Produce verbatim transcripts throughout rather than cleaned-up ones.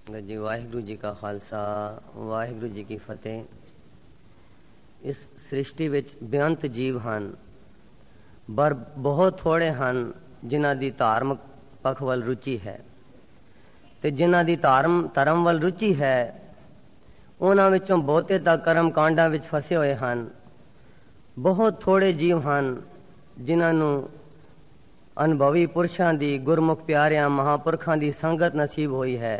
जी वाहिगुरु जी का खालसा वाहिगुरु जी की फतेह। इस सृष्टि विच बेअंत जीव ਹਨ ਪਰ ਬਹੁਤ ਥੋੜੇ ਹਨ ਜਿਨ੍ਹਾਂ ਦੀ ਧਾਰਮਿਕ ਪੱਖ ਵੱਲ ਰੁਚੀ ਹੈ ਤੇ ਜਿਨ੍ਹਾਂ ਦੀ ਧਰਮ ਧਰਮ ਵੱਲ ਰੁਚੀ ਹੈ ਉਹਨਾਂ ਵਿੱਚੋਂ ਬਹੁਤੇ ਤਾਂ ਕਰਮ ਕਾਂਡਾਂ ਵਿੱਚ ਫਸੇ ਹੋਏ ਹਨ। ਬਹੁਤ ਥੋੜੇ ਜੀਵ ਹਨ ਜਿਨ੍ਹਾਂ ਨੂੰ ਅਨੁਭਵੀ ਪੁਰਸ਼ਾਂ ਦੀ ਗੁਰਮੁਖ ਪਿਆਰਿਆਂ ਮਹਾਂਪੁਰਖਾਂ ਦੀ ਸੰਗਤ ਨਸੀਬ ਹੋਈ ਹੈ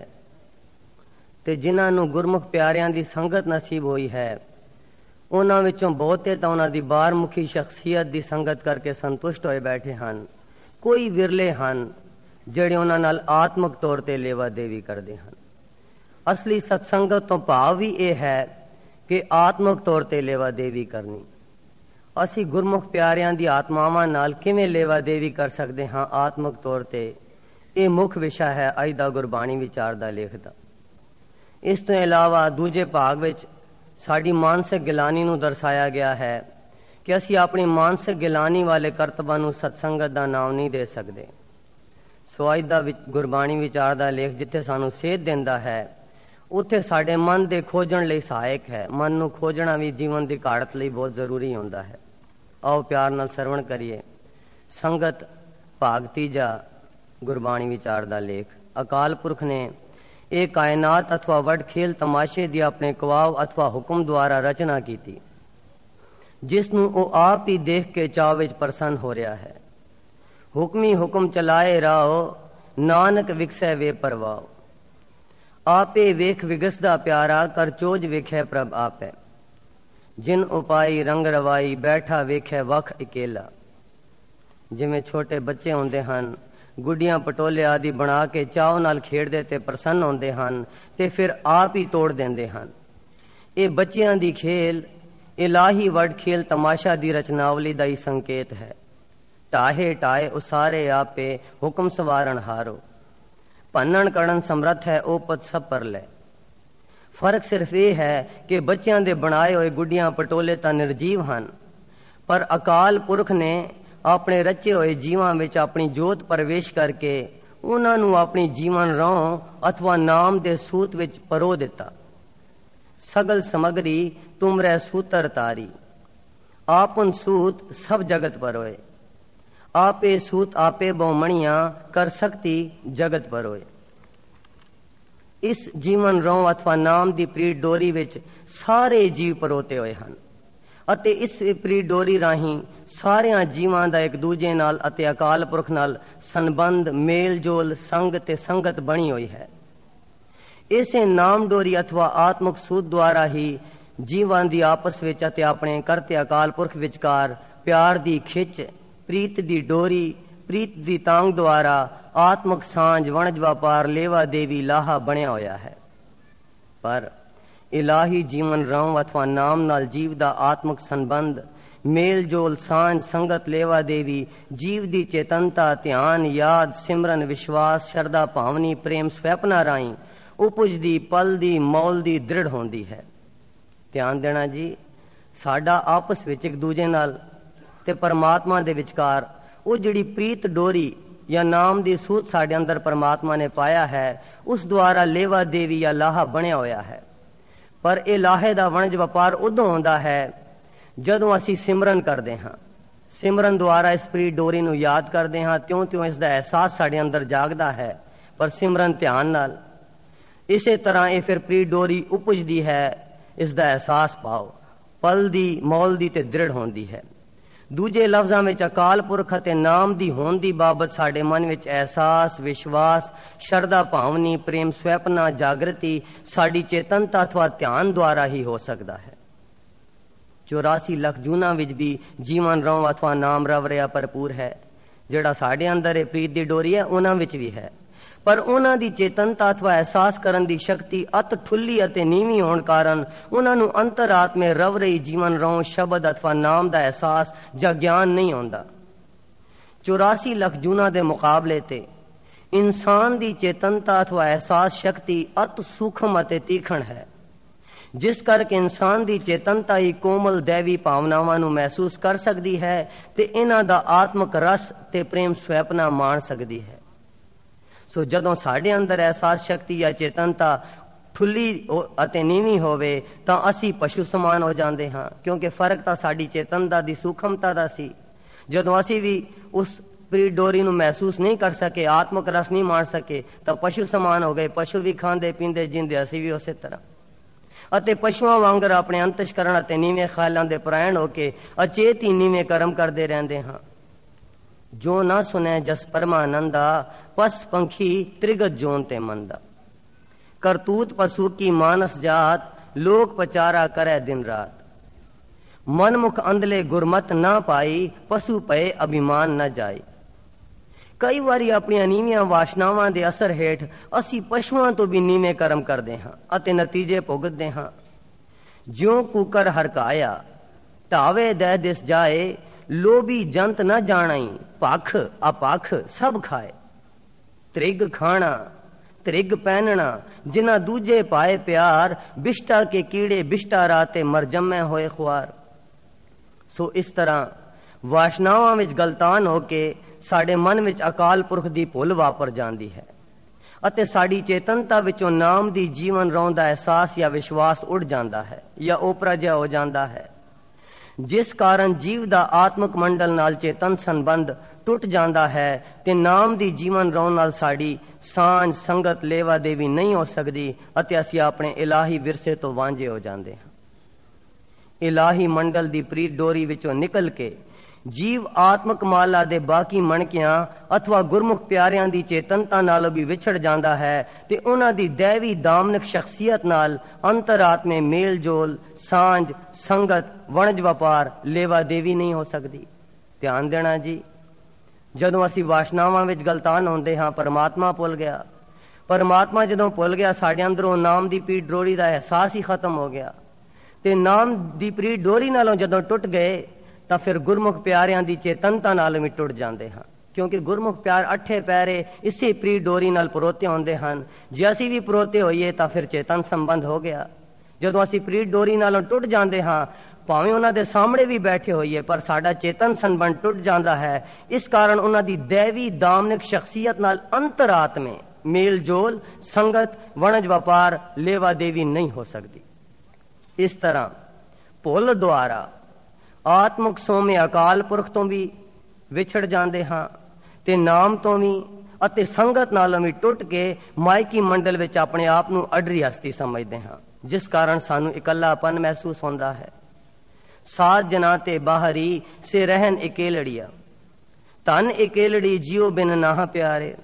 ਤੇ ਜਿਨ੍ਹਾਂ ਨੂੰ ਗੁਰਮੁਖ ਪਿਆਰਿਆਂ ਦੀ ਸੰਗਤ ਨਸੀਬ ਹੋਈ ਹੈ ਉਹਨਾਂ ਵਿੱਚੋਂ ਬਹੁਤੇ ਤਾਂ ਉਹਨਾਂ ਦੀ ਬਾਹਰਮੁਖੀ ਸ਼ਖਸੀਅਤ ਦੀ ਸੰਗਤ ਕਰਕੇ ਸੰਤੁਸ਼ਟ ਹੋਏ ਬੈਠੇ ਹਨ। ਕੋਈ ਵਿਰਲੇ ਹਨ ਜਿਹੜੇ ਉਹਨਾਂ ਨਾਲ ਆਤਮਿਕ ਤੌਰ ਤੇ ਲੇਵਾ ਦੇਵੀ ਕਰਦੇ ਹਨ। ਅਸਲੀ ਸਤਸੰਗਤ ਤੋਂ ਭਾਵ ਵੀ ਇਹ ਹੈ ਕਿ ਆਤਮਿਕ ਤੌਰ ਤੇ ਲੇਵਾ ਦੇਵੀ ਕਰਨੀ। ਅਸੀਂ ਗੁਰਮੁਖ ਪਿਆਰਿਆਂ ਦੀ ਆਤਮਾਵਾਂ ਨਾਲ ਕਿਵੇਂ ਲੇਵਾ ਦੇਵੀ ਕਰ ਸਕਦੇ ਹਾਂ ਆਤਮਿਕ ਤੌਰ ਤੇ, ਇਹ ਮੁੱਖ ਵਿਸ਼ਾ ਹੈ ਅੱਜ ਦਾ ਗੁਰਬਾਣੀ ਵਿਚਾਰ ਦਾ ਲੇਖ ਦਾ। ਇਸ ਤੋਂ ਇਲਾਵਾ ਦੂਜੇ ਭਾਗ ਵਿੱਚ ਸਾਡੀ ਮਾਨਸਿਕ ਗਿਲਾਨੀ ਨੂੰ ਦਰਸਾਇਆ ਗਿਆ ਹੈ ਕਿ ਅਸੀਂ ਆਪਣੀ ਮਾਨਸਿਕ ਗਿਲਾਨੀ ਵਾਲੇ ਕਰਤਬਾਂ ਨੂੰ ਸਤਸੰਗਤ ਦਾ ਨਾਮ ਨਹੀਂ ਦੇ ਸਕਦੇ। ਸੋ ਅੱਜ ਦਾ ਗੁਰਬਾਣੀ ਵਿਚਾਰ ਦਾ ਲੇਖ ਜਿੱਥੇ ਸਾਨੂੰ ਸੇਧ ਦਿੰਦਾ ਹੈ ਉੱਥੇ ਸਾਡੇ ਮਨ ਦੇ ਖੋਜਣ ਲਈ ਸਹਾਇਕ ਹੈ। ਮਨ ਨੂੰ ਖੋਜਣਾ ਵੀ ਜੀਵਨ ਦੀ ਘਾੜਤ ਲਈ ਬਹੁਤ ਜ਼ਰੂਰੀ ਹੁੰਦਾ ਹੈ। ਆਓ ਪਿਆਰ ਨਾਲ ਸਰਵਣ ਕਰੀਏ ਸੰਗਤ ਭਾਗ ਤੀਜਾ ਗੁਰਬਾਣੀ ਵਿਚਾਰ ਦਾ ਲੇਖ। ਅਕਾਲ ਪੁਰਖ ਨੇ ਇਹ ਕਾਇਨਾਤ ਅਥਵਾ ਵੱਡ ਖੇਲ ਤਮਾਸ਼ੇ ਦੀ ਆਪਣੇ ਕਵਾਵ ਅਥਵਾ ਹੁਕਮ ਦੁਆਰਾ ਰਚਨਾ ਕੀਤੀ ਜਿਸ ਨੂੰ ਉਹ ਆਪ ਹੀ ਦੇਖ ਕੇ ਚਾਅ ਵਿੱਚ ਪ੍ਰਸੰਨ ਹੋ ਰਿਹਾ ਹੈ। ਹੁਕਮੀ ਹੁਕਮ ਚਲਾਏ ਰਾਓ ਨਾਨਕ ਵਿਕਸੈ ਵੇ ਪਰਵਾਓ। ਆਪੇ ਵੇਖ ਵਿਗਸਦਾ ਪਿਆਰਾ ਕਰ ਚੋਜ ਵੇਖੈ ਪ੍ਰਭ ਆਪੈ। ਜਿਨ ਉਪਾਈ ਰੰਗ ਰਵਾਈ ਬੈਠਾ ਵੇਖੈ ਵਖ ਇਕੇਲਾ। ਜਿਵੇਂ ਛੋਟੇ ਬੱਚੇ ਹੁੰਦੇ ਹਨ ਗੁੱਡੀਆਂ ਪਟੋਲੇ ਆਦਿ ਬਣਾ ਕੇ ਚਾਅ ਨਾਲ ਖੇਡਦੇ ਤੇ ਪ੍ਰਸੰਨ ਹੁੰਦੇ ਹਨ ਤੇ ਫਿਰ ਆਪ ਹੀ ਤੋੜ ਦਿੰਦੇ ਹਨ। ਇਹ ਬੱਚਿਆਂ ਦੀ ਖੇਲ ਇਲਾਹੀ ਵੱਡ ਖੇਲ ਤਮਾਸ਼ਾ ਦੀ ਰਚਨਾਵਲੀ ਦਾ ਹੀ ਸੰਕੇਤ ਹੈ। ਟਾਹੇ ਟਾਏ ਉਸਾਰੇ ਆਪੇ ਹੁਕਮ ਸਵਾਰਨ ਹਾਰੋ। ਭੰਨਣ ਕਰਨ ਸਮਰੱਥ ਹੈ ਉਹ ਪਤ ਸਭ ਪਰ ਲੈ। ਫਰਕ ਸਿਰਫ ਇਹ ਹੈ ਕਿ ਬੱਚਿਆਂ ਦੇ ਬਣਾਏ ਹੋਏ ਗੁੱਡੀਆਂ ਪਟੋਲੇ ਤਾਂ ਨਿਰਜੀਵ ਹਨ ਪਰ ਅਕਾਲ ਪੁਰਖ ਨੇ ਆਪਣੇ ਰਚੇ ਹੋਏ ਜੀਵਾਂ ਵਿੱਚ ਆਪਣੀ ਜੋਤ ਪ੍ਰਵੇਸ਼ ਕਰਕੇ ਉਹਨਾਂ ਨੂੰ ਆਪਣੀ ਜੀਵਨ ਰੌਂ ਅਥਵਾ ਨਾਮ ਦੇ ਸੂਤ ਵਿੱਚ ਪਰੋ ਦਿੱਤਾ। ਸਗਲ ਸਮਗਰੀ ਤੁਮਰੇ ਸੂਤਰ ਤਾਰੀ। ਆਪਨ ਸੂਤ ਸਭ ਜਗਤ ਪਰੋਏ। ਆਪੇ ਸੂਤ ਆਪੇ ਬਹੁਮਣੀਆਂ ਕਰ ਸਕਤੀ ਜਗਤ ਪਰੋਏ। ਇਸ ਜੀਵਨ ਰੌਂ ਅਥਵਾ ਨਾਮ ਦੀ ਪ੍ਰੀਤ ਡੋਰੀ ਵਿੱਚ ਸਾਰੇ ਜੀਵ ਪਰੋਤੇ ਹੋਏ ਹਨ ਅਤੇ ਇਸ ਪ੍ਰੀਤ ਡੋਰੀ ਰਾਹੀਂ ਸਾਰਿਆਂ ਜੀਵਾਂ ਦਾ ਇੱਕ ਦੂਜੇ ਨਾਲ ਅਤੇ ਅਕਾਲ ਪੁਰਖ ਨਾਲ ਸੰਬੰਧ ਮੇਲ ਜੋਲ ਸੰਗ ਤੇ ਸੰਗਤ ਬਣੀ ਹੋਈ ਹੈ। ਇਸੇ ਨਾਮ ਡੋਰੀ ਅਥਵਾ ਆਤਮਿਕ ਸੂਤ ਦੁਆਰਾ ਹੀ ਜੀਵਾਂ ਦੀ ਆਪਸ ਵਿੱਚ ਅਤੇ ਆਪਣੇ ਕਰਤੇ ਅਕਾਲ ਪੁਰਖ ਵਿਚਕਾਰ ਪਿਆਰ ਦੀ ਖਿੱਚ ਪ੍ਰੀਤ ਦੀ ਡੋਰੀ ਪ੍ਰੀਤ ਦੀ ਤਾਂਗ ਦੁਆਰਾ ਆਤਮਿਕ ਸਾਂਝ ਵਣਜ ਵਪਾਰ ਲੇਵਾ ਦੇਵੀ ਲਾਹਾ ਬਣਿਆ ਹੋਇਆ ਹੈ। ਪਰ ਇਲਾਹੀ ਜੀਵਨ ਰੌਂ ਅਥਵਾ ਨਾਮ ਨਾਲ ਜੀਵ ਦਾ ਆਤਮਿਕ ਸੰਬੰਧ ਮੇਲ ਜੋਲ ਸਾਂਝ ਸੰਗਤ ਲੇਵਾ ਦੇਵੀ ਜੀਵ ਦੀ ਚੇਤਨਤਾ ਧਿਆਨ ਯਾਦ ਸਿਮਰਨ ਵਿਸ਼ਵਾਸ ਸ਼ਰਧਾ ਭਾਵਨੀ ਪ੍ਰੇਮ ਸਵੈਪਨਾ ਰਾਹੀਂ ਉਪਜਦੀ ਪਲਦੀ ਮੌਲਦੀ ਦ੍ਰਿੜ ਹੁੰਦੀ ਹੈ। ਧਿਆਨ ਦੇਣਾ ਜੀ, ਸਾਡਾ ਆਪਸ ਵਿੱਚ ਇੱਕ ਦੂਜੇ ਨਾਲ ਤੇ ਪਰਮਾਤਮਾ ਦੇ ਵਿਚਕਾਰ ਉਹ ਜਿਹੜੀ ਪ੍ਰੀਤ ਡੋਰੀ ਜਾਂ ਨਾਮ ਦੀ ਸੂਤ ਸਾਡੇ ਅੰਦਰ ਪਰਮਾਤਮਾ ਨੇ ਪਾਇਆ ਹੈ ਉਸ ਦੁਆਰਾ ਲੇਵਾ ਦੇਵੀ ਜਾਂ ਲਾਹਾ ਬਣਿਆ ਹੋਇਆ ਹੈ। ਪਰ ਇਹ ਲਾਹੇ ਦਾ ਵਣਜ ਵਪਾਰ ਉਦੋਂ ਹੁੰਦਾ ਹੈ ਜਦੋਂ ਅਸੀਂ ਸਿਮਰਨ ਕਰਦੇ ਹਾਂ। ਸਿਮਰਨ ਦੁਆਰਾ ਇਸ ਪ੍ਰੀਤ ਡੋਰੀ ਨੂੰ ਯਾਦ ਕਰਦੇ ਹਾਂ ਤਿਉਂ ਤਿਉਂ ਇਸ ਦਾ ਅਹਿਸਾਸ ਸਾਡੇ ਅੰਦਰ ਜਾਗਦਾ ਹੈ। ਪਰ ਸਿਮਰਨ ਧਿਆਨ ਨਾਲ ਇਸੇ ਤਰ੍ਹਾਂ ਇਹ ਫਿਰ ਪ੍ਰੀਤ ਡੋਰੀ ਉਪਜਦੀ ਹੈ। ਇਸ ਦਾ ਅਹਿਸਾਸ ਪਾਓ ਪਲਦੀ ਮੌਲਦੀ ਤੇ ਦ੍ਰਿੜ ਹੁੰਦੀ ਹੈ। ਦੂਜੇ ਲਫ਼ਜ਼ਾਂ ਵਿੱਚ ਅਕਾਲ ਪੁਰਖ ਅਤੇ ਨਾਮ ਦੀ ਹੋਂਦ ਦੀ ਬਾਬਤ ਸਾਡੇ ਮਨ ਵਿੱਚ ਅਹਿਸਾਸ ਵਿਸ਼ਵਾਸ ਸ਼ਰਧਾ ਭਾਵਨੀ ਪ੍ਰੇਮ ਸਵੈਪਨਾ ਜਾਗਰਤੀ ਸਾਡੀ ਚੇਤਨਤਾ ਅਥਵਾ ਧਿਆਨ ਦੁਆਰਾ ਹੀ ਹੋ ਸਕਦਾ ਹੈ। ਚੌਰਾਸੀ ਲੱਖ ਜੂਨਾਂ ਵਿੱਚ ਵੀ ਜੀਵਨ ਰੌਂ ਅਥਵਾ ਨਾਮ ਰਵ ਰਿਹਾ ਭਰਪੂਰ ਹੈ। ਜਿਹੜਾ ਸਾਡੇ ਅੰਦਰ ਇਹ ਪ੍ਰੀਤ ਦੀ ਡੋਰੀ ਹੈ ਉਹਨਾਂ ਵਿੱਚ ਵੀ ਹੈ ਪਰ ਉਹਨਾਂ ਦੀ ਚੇਤਨਤਾ ਅਥਵਾ ਅਹਿਸਾਸ ਕਰਨ ਦੀ ਸ਼ਕਤੀ ਅਤ ਠੁੱਲੀ ਅਤੇ ਨੀਵੀਂ ਹੋਣ ਕਾਰਨ ਉਹਨਾਂ ਨੂੰ ਅੰਤਰਾਤਮੇ ਰਵ ਰਹੀ ਜੀਵਨ ਰੌਂ ਸ਼ਬਦ ਅਥਵਾ ਨਾਮ ਦਾ ਅਹਿਸਾਸ ਜਾਂ ਗਿਆਨ ਨਹੀਂ ਹੁੰਦਾ। ਚੌਰਾਸੀ ਲੱਖ ਜੂਨਾਂ ਦੇ ਮੁਕਾਬਲੇ ਤੇ ਇਨਸਾਨ ਦੀ ਚੇਤਨਤਾ ਅਥਵਾ ਅਹਿਸਾਸ ਸ਼ਕਤੀ ਅਤ ਸੂਖਮ ਅਤੇ ਤੀਖਣ ਹੈ ਜਿਸ ਕਰਕੇ ਇਨਸਾਨ ਦੀ ਚੇਤਨਤਾ ਹੀ ਕੋਮਲ ਦੈਵੀ ਭਾਵਨਾਵਾਂ ਨੂੰ ਮਹਿਸੂਸ ਕਰ ਸਕਦੀ ਹੈ ਤੇ ਇਹਨਾਂ ਦਾ ਆਤਮਿਕ ਰਸ ਤੇ ਪ੍ਰੇਮ ਸਵੈਪਨਾ ਮਾਣ ਸਕਦੀ ਹੈ। ਸੋ ਜਦੋਂ ਸਾਡੇ ਅੰਦਰ ਅਹਿਸਾਸ ਸ਼ਕਤੀ ਜਾਂ ਚੇਤਨਤਾ ਠੁੱਲੀ ਅਤੇ ਨੀਵੀਂ ਹੋਵੇ ਤਾਂ ਅਸੀਂ ਪਸ਼ੂ ਸਮਾਨ ਹੋ ਜਾਂਦੇ ਹਾਂ, ਕਿਉਂਕਿ ਫਰਕ ਤਾਂ ਸਾਡੀ ਚੇਤਨਤਾ ਦੀ ਸੂਖਮਤਾ ਦਾ ਸੀ। ਜਦੋਂ ਅਸੀਂ ਵੀ ਉਸ ਪ੍ਰੀ ਡੋਰੀ ਨੂੰ ਮਹਿਸੂਸ ਨਹੀਂ ਕਰ ਸਕੇ, ਆਤਮਕ ਰਸ ਨਹੀਂ ਮਾਣ ਸਕੇ, ਤਾਂ ਪਸ਼ੂ ਸਮਾਨ ਹੋ ਗਏ। ਪਸ਼ੂ ਵੀ ਖਾਂਦੇ ਪੀਂਦੇ ਜਿੰਦੇ, ਅਸੀਂ ਵੀ ਉਸੇ ਤਰ੍ਹਾਂ। ਅਤੇ ਪਸ਼ੂਆਂ ਵਾਂਗਰ ਆਪਣੇ ਅੰਤਸ਼ਕਰਨ ਅਤੇ ਨੀਵੇਂ ਖਿਆਲਾਂ ਦੇ ਪਰਾਇਣ ਹੋ ਕੇ ਅਚੇਤ ਹੀ ਨੀਵੇਂ ਕਰਮ ਕਰਦੇ ਰਹਿੰਦੇ ਹਾਂ। ਜੋ ਨਾ ਸੁਣੈ ਜਸ ਪਰਮਾਨੰਦਾ, ਪਸ ਪੰਖੀ ਤ੍ਰਿਗਤ ਜੋਨ ਤੇ ਮੰਦਾ। ਕਰਤੂਤ ਪਸ਼ੂ ਕੀ ਮਾਨਸ ਜਾਤ, ਲੋਕ ਪਚਾਰਾ ਕਰੈ ਦਿਨ ਰਾਤ। ਮਨਮੁਖ ਅੰਧਲੇ ਗੁਰਮਤ ਨਾ ਪਾਈ, ਪਸ਼ੂ ਪਏ ਅਭਿਮਾਨ ਨਾ ਜਾਈ। ਕਈ ਵਾਰੀ ਆਪਣੀਆਂ ਨੀਵੀਆਂ ਵਾਸ਼ਨਾਵਾਂ ਦੇ ਅਸਰ ਹੇਠ ਅਸੀਂ ਪਸ਼ੂਆਂ ਤੋਂ ਵੀ ਨੀਵੇਂ ਕਰਮ ਕਰਦੇ ਹਾਂ ਅਤੇ ਨਤੀਜੇ ਭੁਗਤਦੇ ਹਾਂ। ਜਿਉਂ ਕੂਕਰ ਹਰਕਾਇਆ, ਢਾਵੇ ਦੈ ਦਿਸ ਜਾਏ। ਲੋਭੀ ਜੰਤ ਨਾ ਜਾਣਾਈ, ਭਖ ਅਪਖ ਸਭ ਖਾਏ। ਤ੍ਰਿਗ ਖਾਣਾ ਤ੍ਰਿਗ ਪਹਿਨਣਾ, ਜਿਨ੍ਹਾਂ ਦੂਜੇ ਪਾਏ ਪਿਆਰ। ਬਿਸ਼ਟਾ ਕੇ ਕੀੜੇ ਬਿਸ਼ਟਾ ਰਾਤੇ ਮਰ ਜੰਮੇ ਹੋਏ ਖੁਆਰ। ਸੋ ਇਸ ਤਰ੍ਹਾਂ ਵਾਸ਼ਨਾਵਾਂ ਵਿੱਚ ਗਲਤਾਨ ਹੋ ਕੇ ਸਾਡੇ ਮਨ ਵਿੱਚ ਅਕਾਲ ਪੁਰਖ ਦੀ ਭੁੱਲ ਵਾਪਰ ਜਾਂਦੀ ਹੈ ਅਤੇ ਸਾਡੀ ਚੇਤਨਤਾ ਵਿੱਚੋਂ ਨਾਮ ਦੀ ਜੀਵਨ ਰੌਂ ਦਾ ਅਹਿਸਾਸ ਜਾਂ ਵਿਸ਼ਵਾਸ ਉੱਡ ਜਾਂਦਾ ਹੈ ਜਾਂ ਓਪਰਾ ਜਿਹਾ ਹੋ ਜਾਂਦਾ ਹੈ, ਜਿਸ ਕਾਰਨ ਜੀਵ ਦਾ ਆਤਮਕ ਮੰਡਲ ਨਾਲ ਚੇਤਨ ਸੰਬੰਧ ਟੁੱਟ ਜਾਂਦਾ ਹੈ ਤੇ ਨਾਮ ਦੀ ਜੀਵਨ ਰੌਂ ਨਾਲ ਸਾਡੀ ਸਾਂਝ ਸੰਗਤ ਲੇਵਾ ਦੇਵੀ ਨਹੀਂ ਹੋ ਸਕਦੀ ਅਤੇ ਅਸੀਂ ਆਪਣੇ ਇਲਾਹੀ ਵਿਰਸੇ ਤੋਂ ਵਾਂਝੇ ਹੋ ਜਾਂਦੇ ਹਾਂ। ਇਲਾਹੀ ਮੰਡਲ ਦੀ ਪ੍ਰੀਤ ਡੋਰੀ ਵਿੱਚੋਂ ਨਿਕਲ ਕੇ ਜੀਵ ਆਤਮਕ ਮਾਲਾ ਦੇ ਬਾਕੀ ਮਣਕਿਆਂ ਅਥਵਾ ਗੁਰਮੁਖ ਪਿਆਰਿਆਂ ਦੀ ਚੇਤਨਤਾ ਨਾਲੋਂ ਵੀ ਵਿਛੜ ਜਾਂਦਾ ਹੈ ਤੇ ਉਹਨਾਂ ਦੀ ਦੈਵੀ ਦਾਮਨਕ ਸ਼ਖਸੀਅਤ ਨਾਲ ਅੰਤਰਾਤਮੇ ਮੇਲ ਜੋਲ, ਸਾਂਝ, ਸੰਗਤ, ਵਣਜ ਵਪਾਰ, ਲੇਵਾ ਦੇਵੀ ਨਹੀਂ ਹੋ ਸਕਦੀ। ਧਿਆਨ ਦੇਣਾ ਜੀ, ਜਦੋਂ ਅਸੀਂ ਵਾਸ਼ਨਾਵਾਂ ਵਿੱਚ ਗਲਤਾਨ ਹੁੰਦੇ ਹਾਂ, ਪਰਮਾਤਮਾ ਭੁੱਲ ਗਿਆ। ਪਰਮਾਤਮਾ ਜਦੋਂ ਭੁੱਲ ਗਿਆ, ਸਾਡੇ ਅੰਦਰੋਂ ਨਾਮ ਦੀ ਪ੍ਰੀਤ ਡੋਰੀ ਦਾ ਅਹਿਸਾਸ ਹੀ ਖਤਮ ਹੋ ਗਿਆ ਤੇ ਨਾਮ ਦੀ ਪ੍ਰੀਤ ਡੋਰੀ ਨਾਲੋਂ ਜਦੋਂ ਟੁੱਟ ਗਏ ਤਾਂ ਫਿਰ ਗੁਰਮੁਖ ਪਿਆਰਿਆਂ ਦੀ ਚੇਤਨਤਾ ਨਾਲ ਵੀ ਟੁੱਟ ਜਾਂਦੇ ਹਾਂ, ਕਿਉਂਕਿ ਗੁਰਮੁਖ ਪਿਆਰ ਅੱਠੇ ਪੈਰੇ ਇਸੇ ਪ੍ਰੀਤ ਡੋਰੀ ਨਾਲ ਪਰੋਤੇ ਹੁੰਦੇ ਹਨ। ਜੇ ਅਸੀਂ ਵੀ ਪਰੋਤੇ ਹੋਈਏ ਤਾਂ ਫਿਰ ਚੇਤਨ ਸੰਬੰਧ ਹੋ ਗਿਆ। ਜਦੋਂ ਅਸੀਂ ਪ੍ਰੀਤ ਡੋਰੀ ਨਾਲੋਂ ਟੁੱਟ ਜਾਂਦੇ ਹਾਂ, ਭਾਵੇਂ ਉਹਨਾਂ ਦੇ ਸਾਹਮਣੇ ਵੀ ਬੈਠੇ ਹੋਈਏ, ਪਰ ਸਾਡਾ ਚੇਤਨ ਸੰਬੰਧ ਟੁੱਟ ਜਾਂਦਾ ਹੈ। ਇਸ ਕਾਰਨ ਉਹਨਾਂ ਦੀ ਦੈਵੀ ਦਾਮਨਿਕ ਸ਼ਖਸੀਅਤ ਨਾਲ ਅੰਤਰਾਤਮੇ ਮੇਲ ਜੋਲ, ਸੰਗਤ, ਵਣਜ ਵਪਾਰ, ਲੇਵਾ ਦੇਵੀ ਨਹੀਂ ਹੋ ਸਕਦੀ। ਇਸ ਤਰ੍ਹਾਂ ਭੁੱਲ ਦੁਆਰਾ ਆਤਮਕ ਸੋਮੇ ਅਕਾਲ ਪੁਰਖ ਤੋਂ ਵੀ ਵਿਛੜ ਜਾਂਦੇ ਹਾਂ ਤੇ ਨਾਮ ਤੋਂ ਵੀ ਅਤੇ ਸੰਗਤ ਨਾਲੋਂ ਵੀ ਟੁੱਟ ਕੇ ਮਾਇਕੀ ਮੰਡਲ ਵਿੱਚ ਆਪਣੇ ਆਪ ਨੂੰ ਅਡਰੀ ਹਸਤੀ ਸਮਝਦੇ ਹਾਂ, ਜਿਸ ਕਾਰਨ ਸਾਨੂੰ ਇਕੱਲਾਪਨ ਮਹਿਸੂਸ ਹੁੰਦਾ ਹੈ। ਸਾਧ ਜਨਾ ਤੇ ਬਾਹਰੀ ਸੇ ਰਹਿਨ ਇਕੇਲੜੀਆ, ਧਨ ਇਕੇਲੜੀ ਜਿਉ ਬਿਨ ਨਾਹ ਪਿਆਰੇ।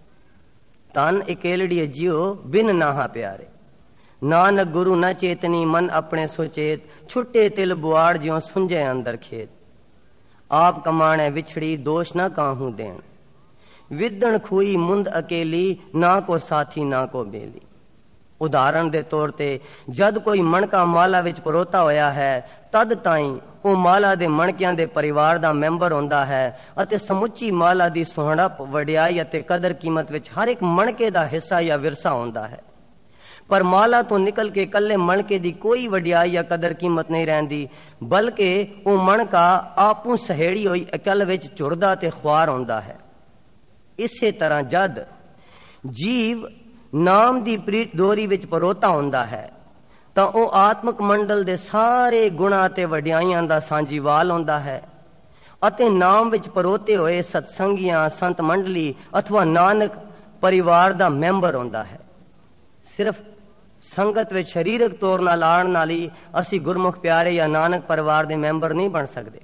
ਧਨ ਇਕੇਲੜੀ ਜਿਉ ਬਿਨ ਨਾਹ ਪਿਆਰੇ। ਨਾਨਕ ਗੁਰੂ ਨਾ ਚੇਤਨੀ ਮਨ ਆਪਣੇ ਸੁਚੇਤ, ਛੁੱਟੇ ਤਿਲ ਬੁਆੜ ਜਿਉ ਸੁੰਝੇ ਅੰਦਰ ਖੇਤ। ਆਪ ਕਮਾਣੇ ਵਿਛੜੀ ਦੋਸ਼ ਨਾ ਕਾਹੂ ਦੇਣ, ਵਿਦਣ ਖੂਈ ਮੁੰਦ ਅਕੇਲੀ, ਨਾ ਕੋ ਸਾਥੀ ਨਾ ਕੋ ਬੇਲੀ। ਉਦਾਹਰਨ ਦੇ ਤੌਰ ਤੇ ਜਦ ਕੋਈ ਮਣਕਾ ਮਾਲਾ ਵਿੱਚ ਪਰੋਤਾ ਹੋਇਆ ਹੈ, ਤਦ ਤਾਈਂ ਉਹ ਮਾਲਾ ਦੇ ਮਣਕਿਆਂ ਦੇ ਪਰਿਵਾਰ ਦਾ ਮੈਂਬਰ ਹੁੰਦਾ ਹੈ ਅਤੇ ਸਮੁੱਚੀ ਮਾਲਾ ਦੀ ਸੁਹਣਪ, ਵਡਿਆਈ ਅਤੇ ਕਦਰ ਕੀਮਤ ਵਿੱਚ ਹਰ ਇੱਕ ਮਣਕੇ ਦਾ ਹਿੱਸਾ ਜਾਂ ਵਿਰਸਾ ਹੁੰਦਾ ਹੈ। ਪਰ ਮਾਲਾ ਤੋਂ ਨਿਕਲ ਕੇ ਇਕੱਲੇ ਮਣਕੇ ਦੀ ਕੋਈ ਵਡਿਆਈ ਜਾਂ ਕਦਰ ਕੀਮਤ ਨਹੀਂ ਰਹਿੰਦੀ, ਬਲਕਿ ਉਹ ਮਣਕਾ ਆਪੂ ਸਹੇੜੀ ਹੋਈ ਅਕਲ ਵਿੱਚ ਝੁਰਦਾ ਤੇ ਖੁਆਰ ਹੁੰਦਾ ਹੈ। ਇਸੇ ਤਰ੍ਹਾਂ ਜਦ ਜੀਵ ਨਾਮ ਦੀ ਪ੍ਰੀਤ ਡੋਰੀ ਵਿੱਚ ਪਰੋਤਾ ਹੁੰਦਾ ਹੈ ਤਾਂ ਉਹ ਆਤਮਕ ਮੰਡਲ ਦੇ ਸਾਰੇ ਗੁਣਾਂ ਤੇ ਵਡਿਆਈਆਂ ਦਾ ਸਾਂਝੀਵਾਲ ਹੁੰਦਾ ਹੈ ਅਤੇ ਨਾਮ ਵਿੱਚ ਪਰੋਤੇ ਹੋਏ ਸਤਸੰਗੀਆਂ, ਸੰਤ ਮੰਡਲੀ ਅਥਵਾ ਨਾਨਕ ਪਰਿਵਾਰ ਦਾ ਮੈਂਬਰ ਹੁੰਦਾ ਹੈ। ਸਿਰਫ ਸੰਗਤ ਵਿੱਚ ਸਰੀਰਕ ਤੌਰ ਨਾਲ ਆਉਣ ਨਾਲ ਹੀ ਅਸੀਂ ਗੁਰਮੁਖ ਪਿਆਰੇ ਜਾਂ ਨਾਨਕ ਪਰਿਵਾਰ ਦੇ ਮੈਂਬਰ ਨਹੀਂ ਬਣ ਸਕਦੇ।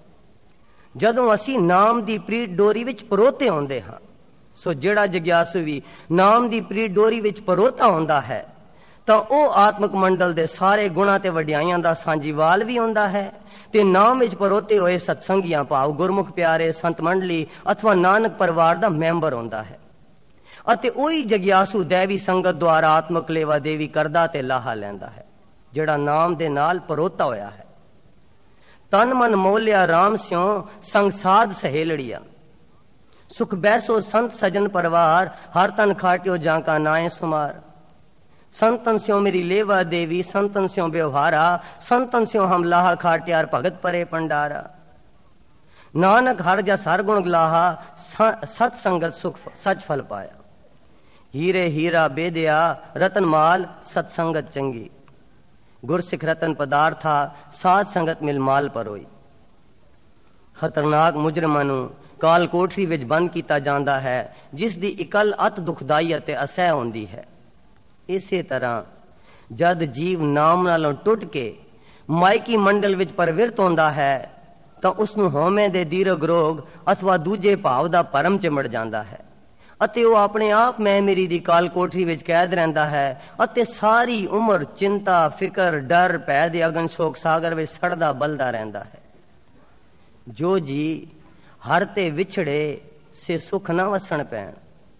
ਜਦੋਂ ਅਸੀਂ ਨਾਮ ਦੀ ਪ੍ਰੀਤ ਡੋਰੀ ਵਿੱਚ ਪਰੋਤੇ ਹੁੰਦੇ ਹਾਂ, ਸੋ ਜਿਹੜਾ ਜਗਿਆਸੂ ਵੀ ਨਾਮ ਦੀ ਪ੍ਰੀਤ ਡੋਰੀ ਵਿੱਚ ਪਰੋਤਾ ਹੁੰਦਾ ਹੈ ਤਾਂ ਉਹ ਆਤਮਕ ਮੰਡਲ ਦੇ ਸਾਰੇ ਗੁਣਾਂ ਤੇ ਵਡਿਆਈਆਂ ਦਾ ਸਾਂਝੀਵਾਲ ਵੀ ਹੁੰਦਾ ਹੈ ਤੇ ਨਾਮ ਵਿੱਚ ਪਰੋਤੇ ਹੋਏ ਸਤਸੰਗੀਆਂ ਭਾਵ ਗੁਰਮੁਖ ਪਿਆਰੇ, ਸੰਤ ਮੰਡਲੀ ਅਥਵਾ ਨਾਨਕ ਪਰਿਵਾਰ ਦਾ ਮੈਂਬਰ ਹੁੰਦਾ ਹੈ। ਅਤੇ ਉਹੀ ਜਗਿਆਸੂ ਦੈਵੀ ਸੰਗਤ ਦੁਆਰਾ ਆਤਮਕ ਲੇਵਾ ਦੇਵੀ ਕਰਦਾ ਤੇ ਲਾਹਾ ਲੈਂਦਾ ਹੈ, ਜਿਹੜਾ ਨਾਮ ਦੇ ਨਾਲ ਪਰੋਤਾ ਹੋਇਆ ਹੈ। ਤਨ ਮਨ ਮੋਲਿਆ ਰਾਮ ਸਿਉ, ਸੰਗ ਸਾਧ ਸਹੇਲੜੀਆ। ਸੁਖ ਬੈਸੋ ਸੰਤ ਸਜਨ ਪਰਿਵਾਰ, ਹਰ ਤਨ ਖਾਟਿਓ ਜਾਂ ਕਾ ਨਾਏ ਸੁਮਾਰ। ਸੰਤਨ ਸਿਉ ਮੇਰੀ ਲੇਵਾ ਦੇਵੀ, ਸੰਤਨ ਸਿਉ ਵਿਵਹਾਰਾ, ਸੰਤਨ ਸਿਉ ਹਮ ਲਾਹਾ ਖਾਟਿਆਰ, ਭਗਤ ਪਰੇ ਪੰਡਾਰਾ। ਨਾਨਕ ਹਰ ਜਸ ਹਰ ਗੁਣ ਗਲਾਹਾ, ਸਤ ਸੰਗਤ ਸੁਖ ਸਚ ਫਲ ਪਾਇਆ। ਹੀਰੇ ਹੀਰਾ ਬੇਦਿਆ ਰਤਨ ਮਾਲ ਸਤਸੰਗਤ ਚੰਗੀ। ਗੁਰਸਿੱਖ ਰਤਨ ਪਦਾਰਥਾ ਸਾਧ ਸੰਗਤ ਮਿਲ ਮਾਲ ਪਰੋਈ। ਖਤਰਨਾਕ ਮੁਜਰਮਾਂ ਨੂੰ ਕਾਲ ਕੋਠਰੀ ਵਿੱਚ ਬੰਦ ਕੀਤਾ ਜਾਂਦਾ ਹੈ, ਜਿਸ ਦੀ ਇਕੱਲ ਅਤ ਦੁਖਦਾਈ ਅਤੇ ਅਸਹਿ ਹੁੰਦੀ ਹੈ। ਇਸੇ ਤਰ੍ਹਾਂ ਜਦ ਜੀਵ ਨਾਮ ਨਾਲੋਂ ਟੁੱਟ ਕੇ ਮਾਇਕੀ ਮੰਡਲ ਵਿੱਚ ਪਰਵਿਰਤ ਹੁੰਦਾ ਹੈ ਤਾਂ ਉਸ ਨੂੰ ਹਉਮੈ ਦੇ ਦੀਰਘ ਰੋਗ ਅਥਵਾ ਦੂਜੇ ਭਾਵ ਦਾ ਭਰਮ ਚਿਮੜ ਜਾਂਦਾ ਹੈ ਅਤੇ ਉਹ ਆਪਣੇ ਆਪ ਮੈਂ ਮੇਰੀ ਦੀ ਕਾਲ ਕੋਠਰੀ ਵਿੱਚ ਕੈਦ ਰਹਿੰਦਾ ਹੈ ਅਤੇ ਸਾਰੀ ਉਮਰ ਚਿੰਤਾ, ਫਿਕਰ, ਡਰ, ਭੈ ਦੇ ਅਗਨ ਸ਼ੋਕ ਸਾਗਰ ਵਿੱਚ ਸੜਦਾ ਬਲਦਾ ਰਹਿੰਦਾ ਹੈ। ਜੋ ਜੀ ਹਰ ਤੇ ਵਿਛੜੇ ਸੇ ਸੁਖ ਨਾ ਵਸਣ ਪੈਣ।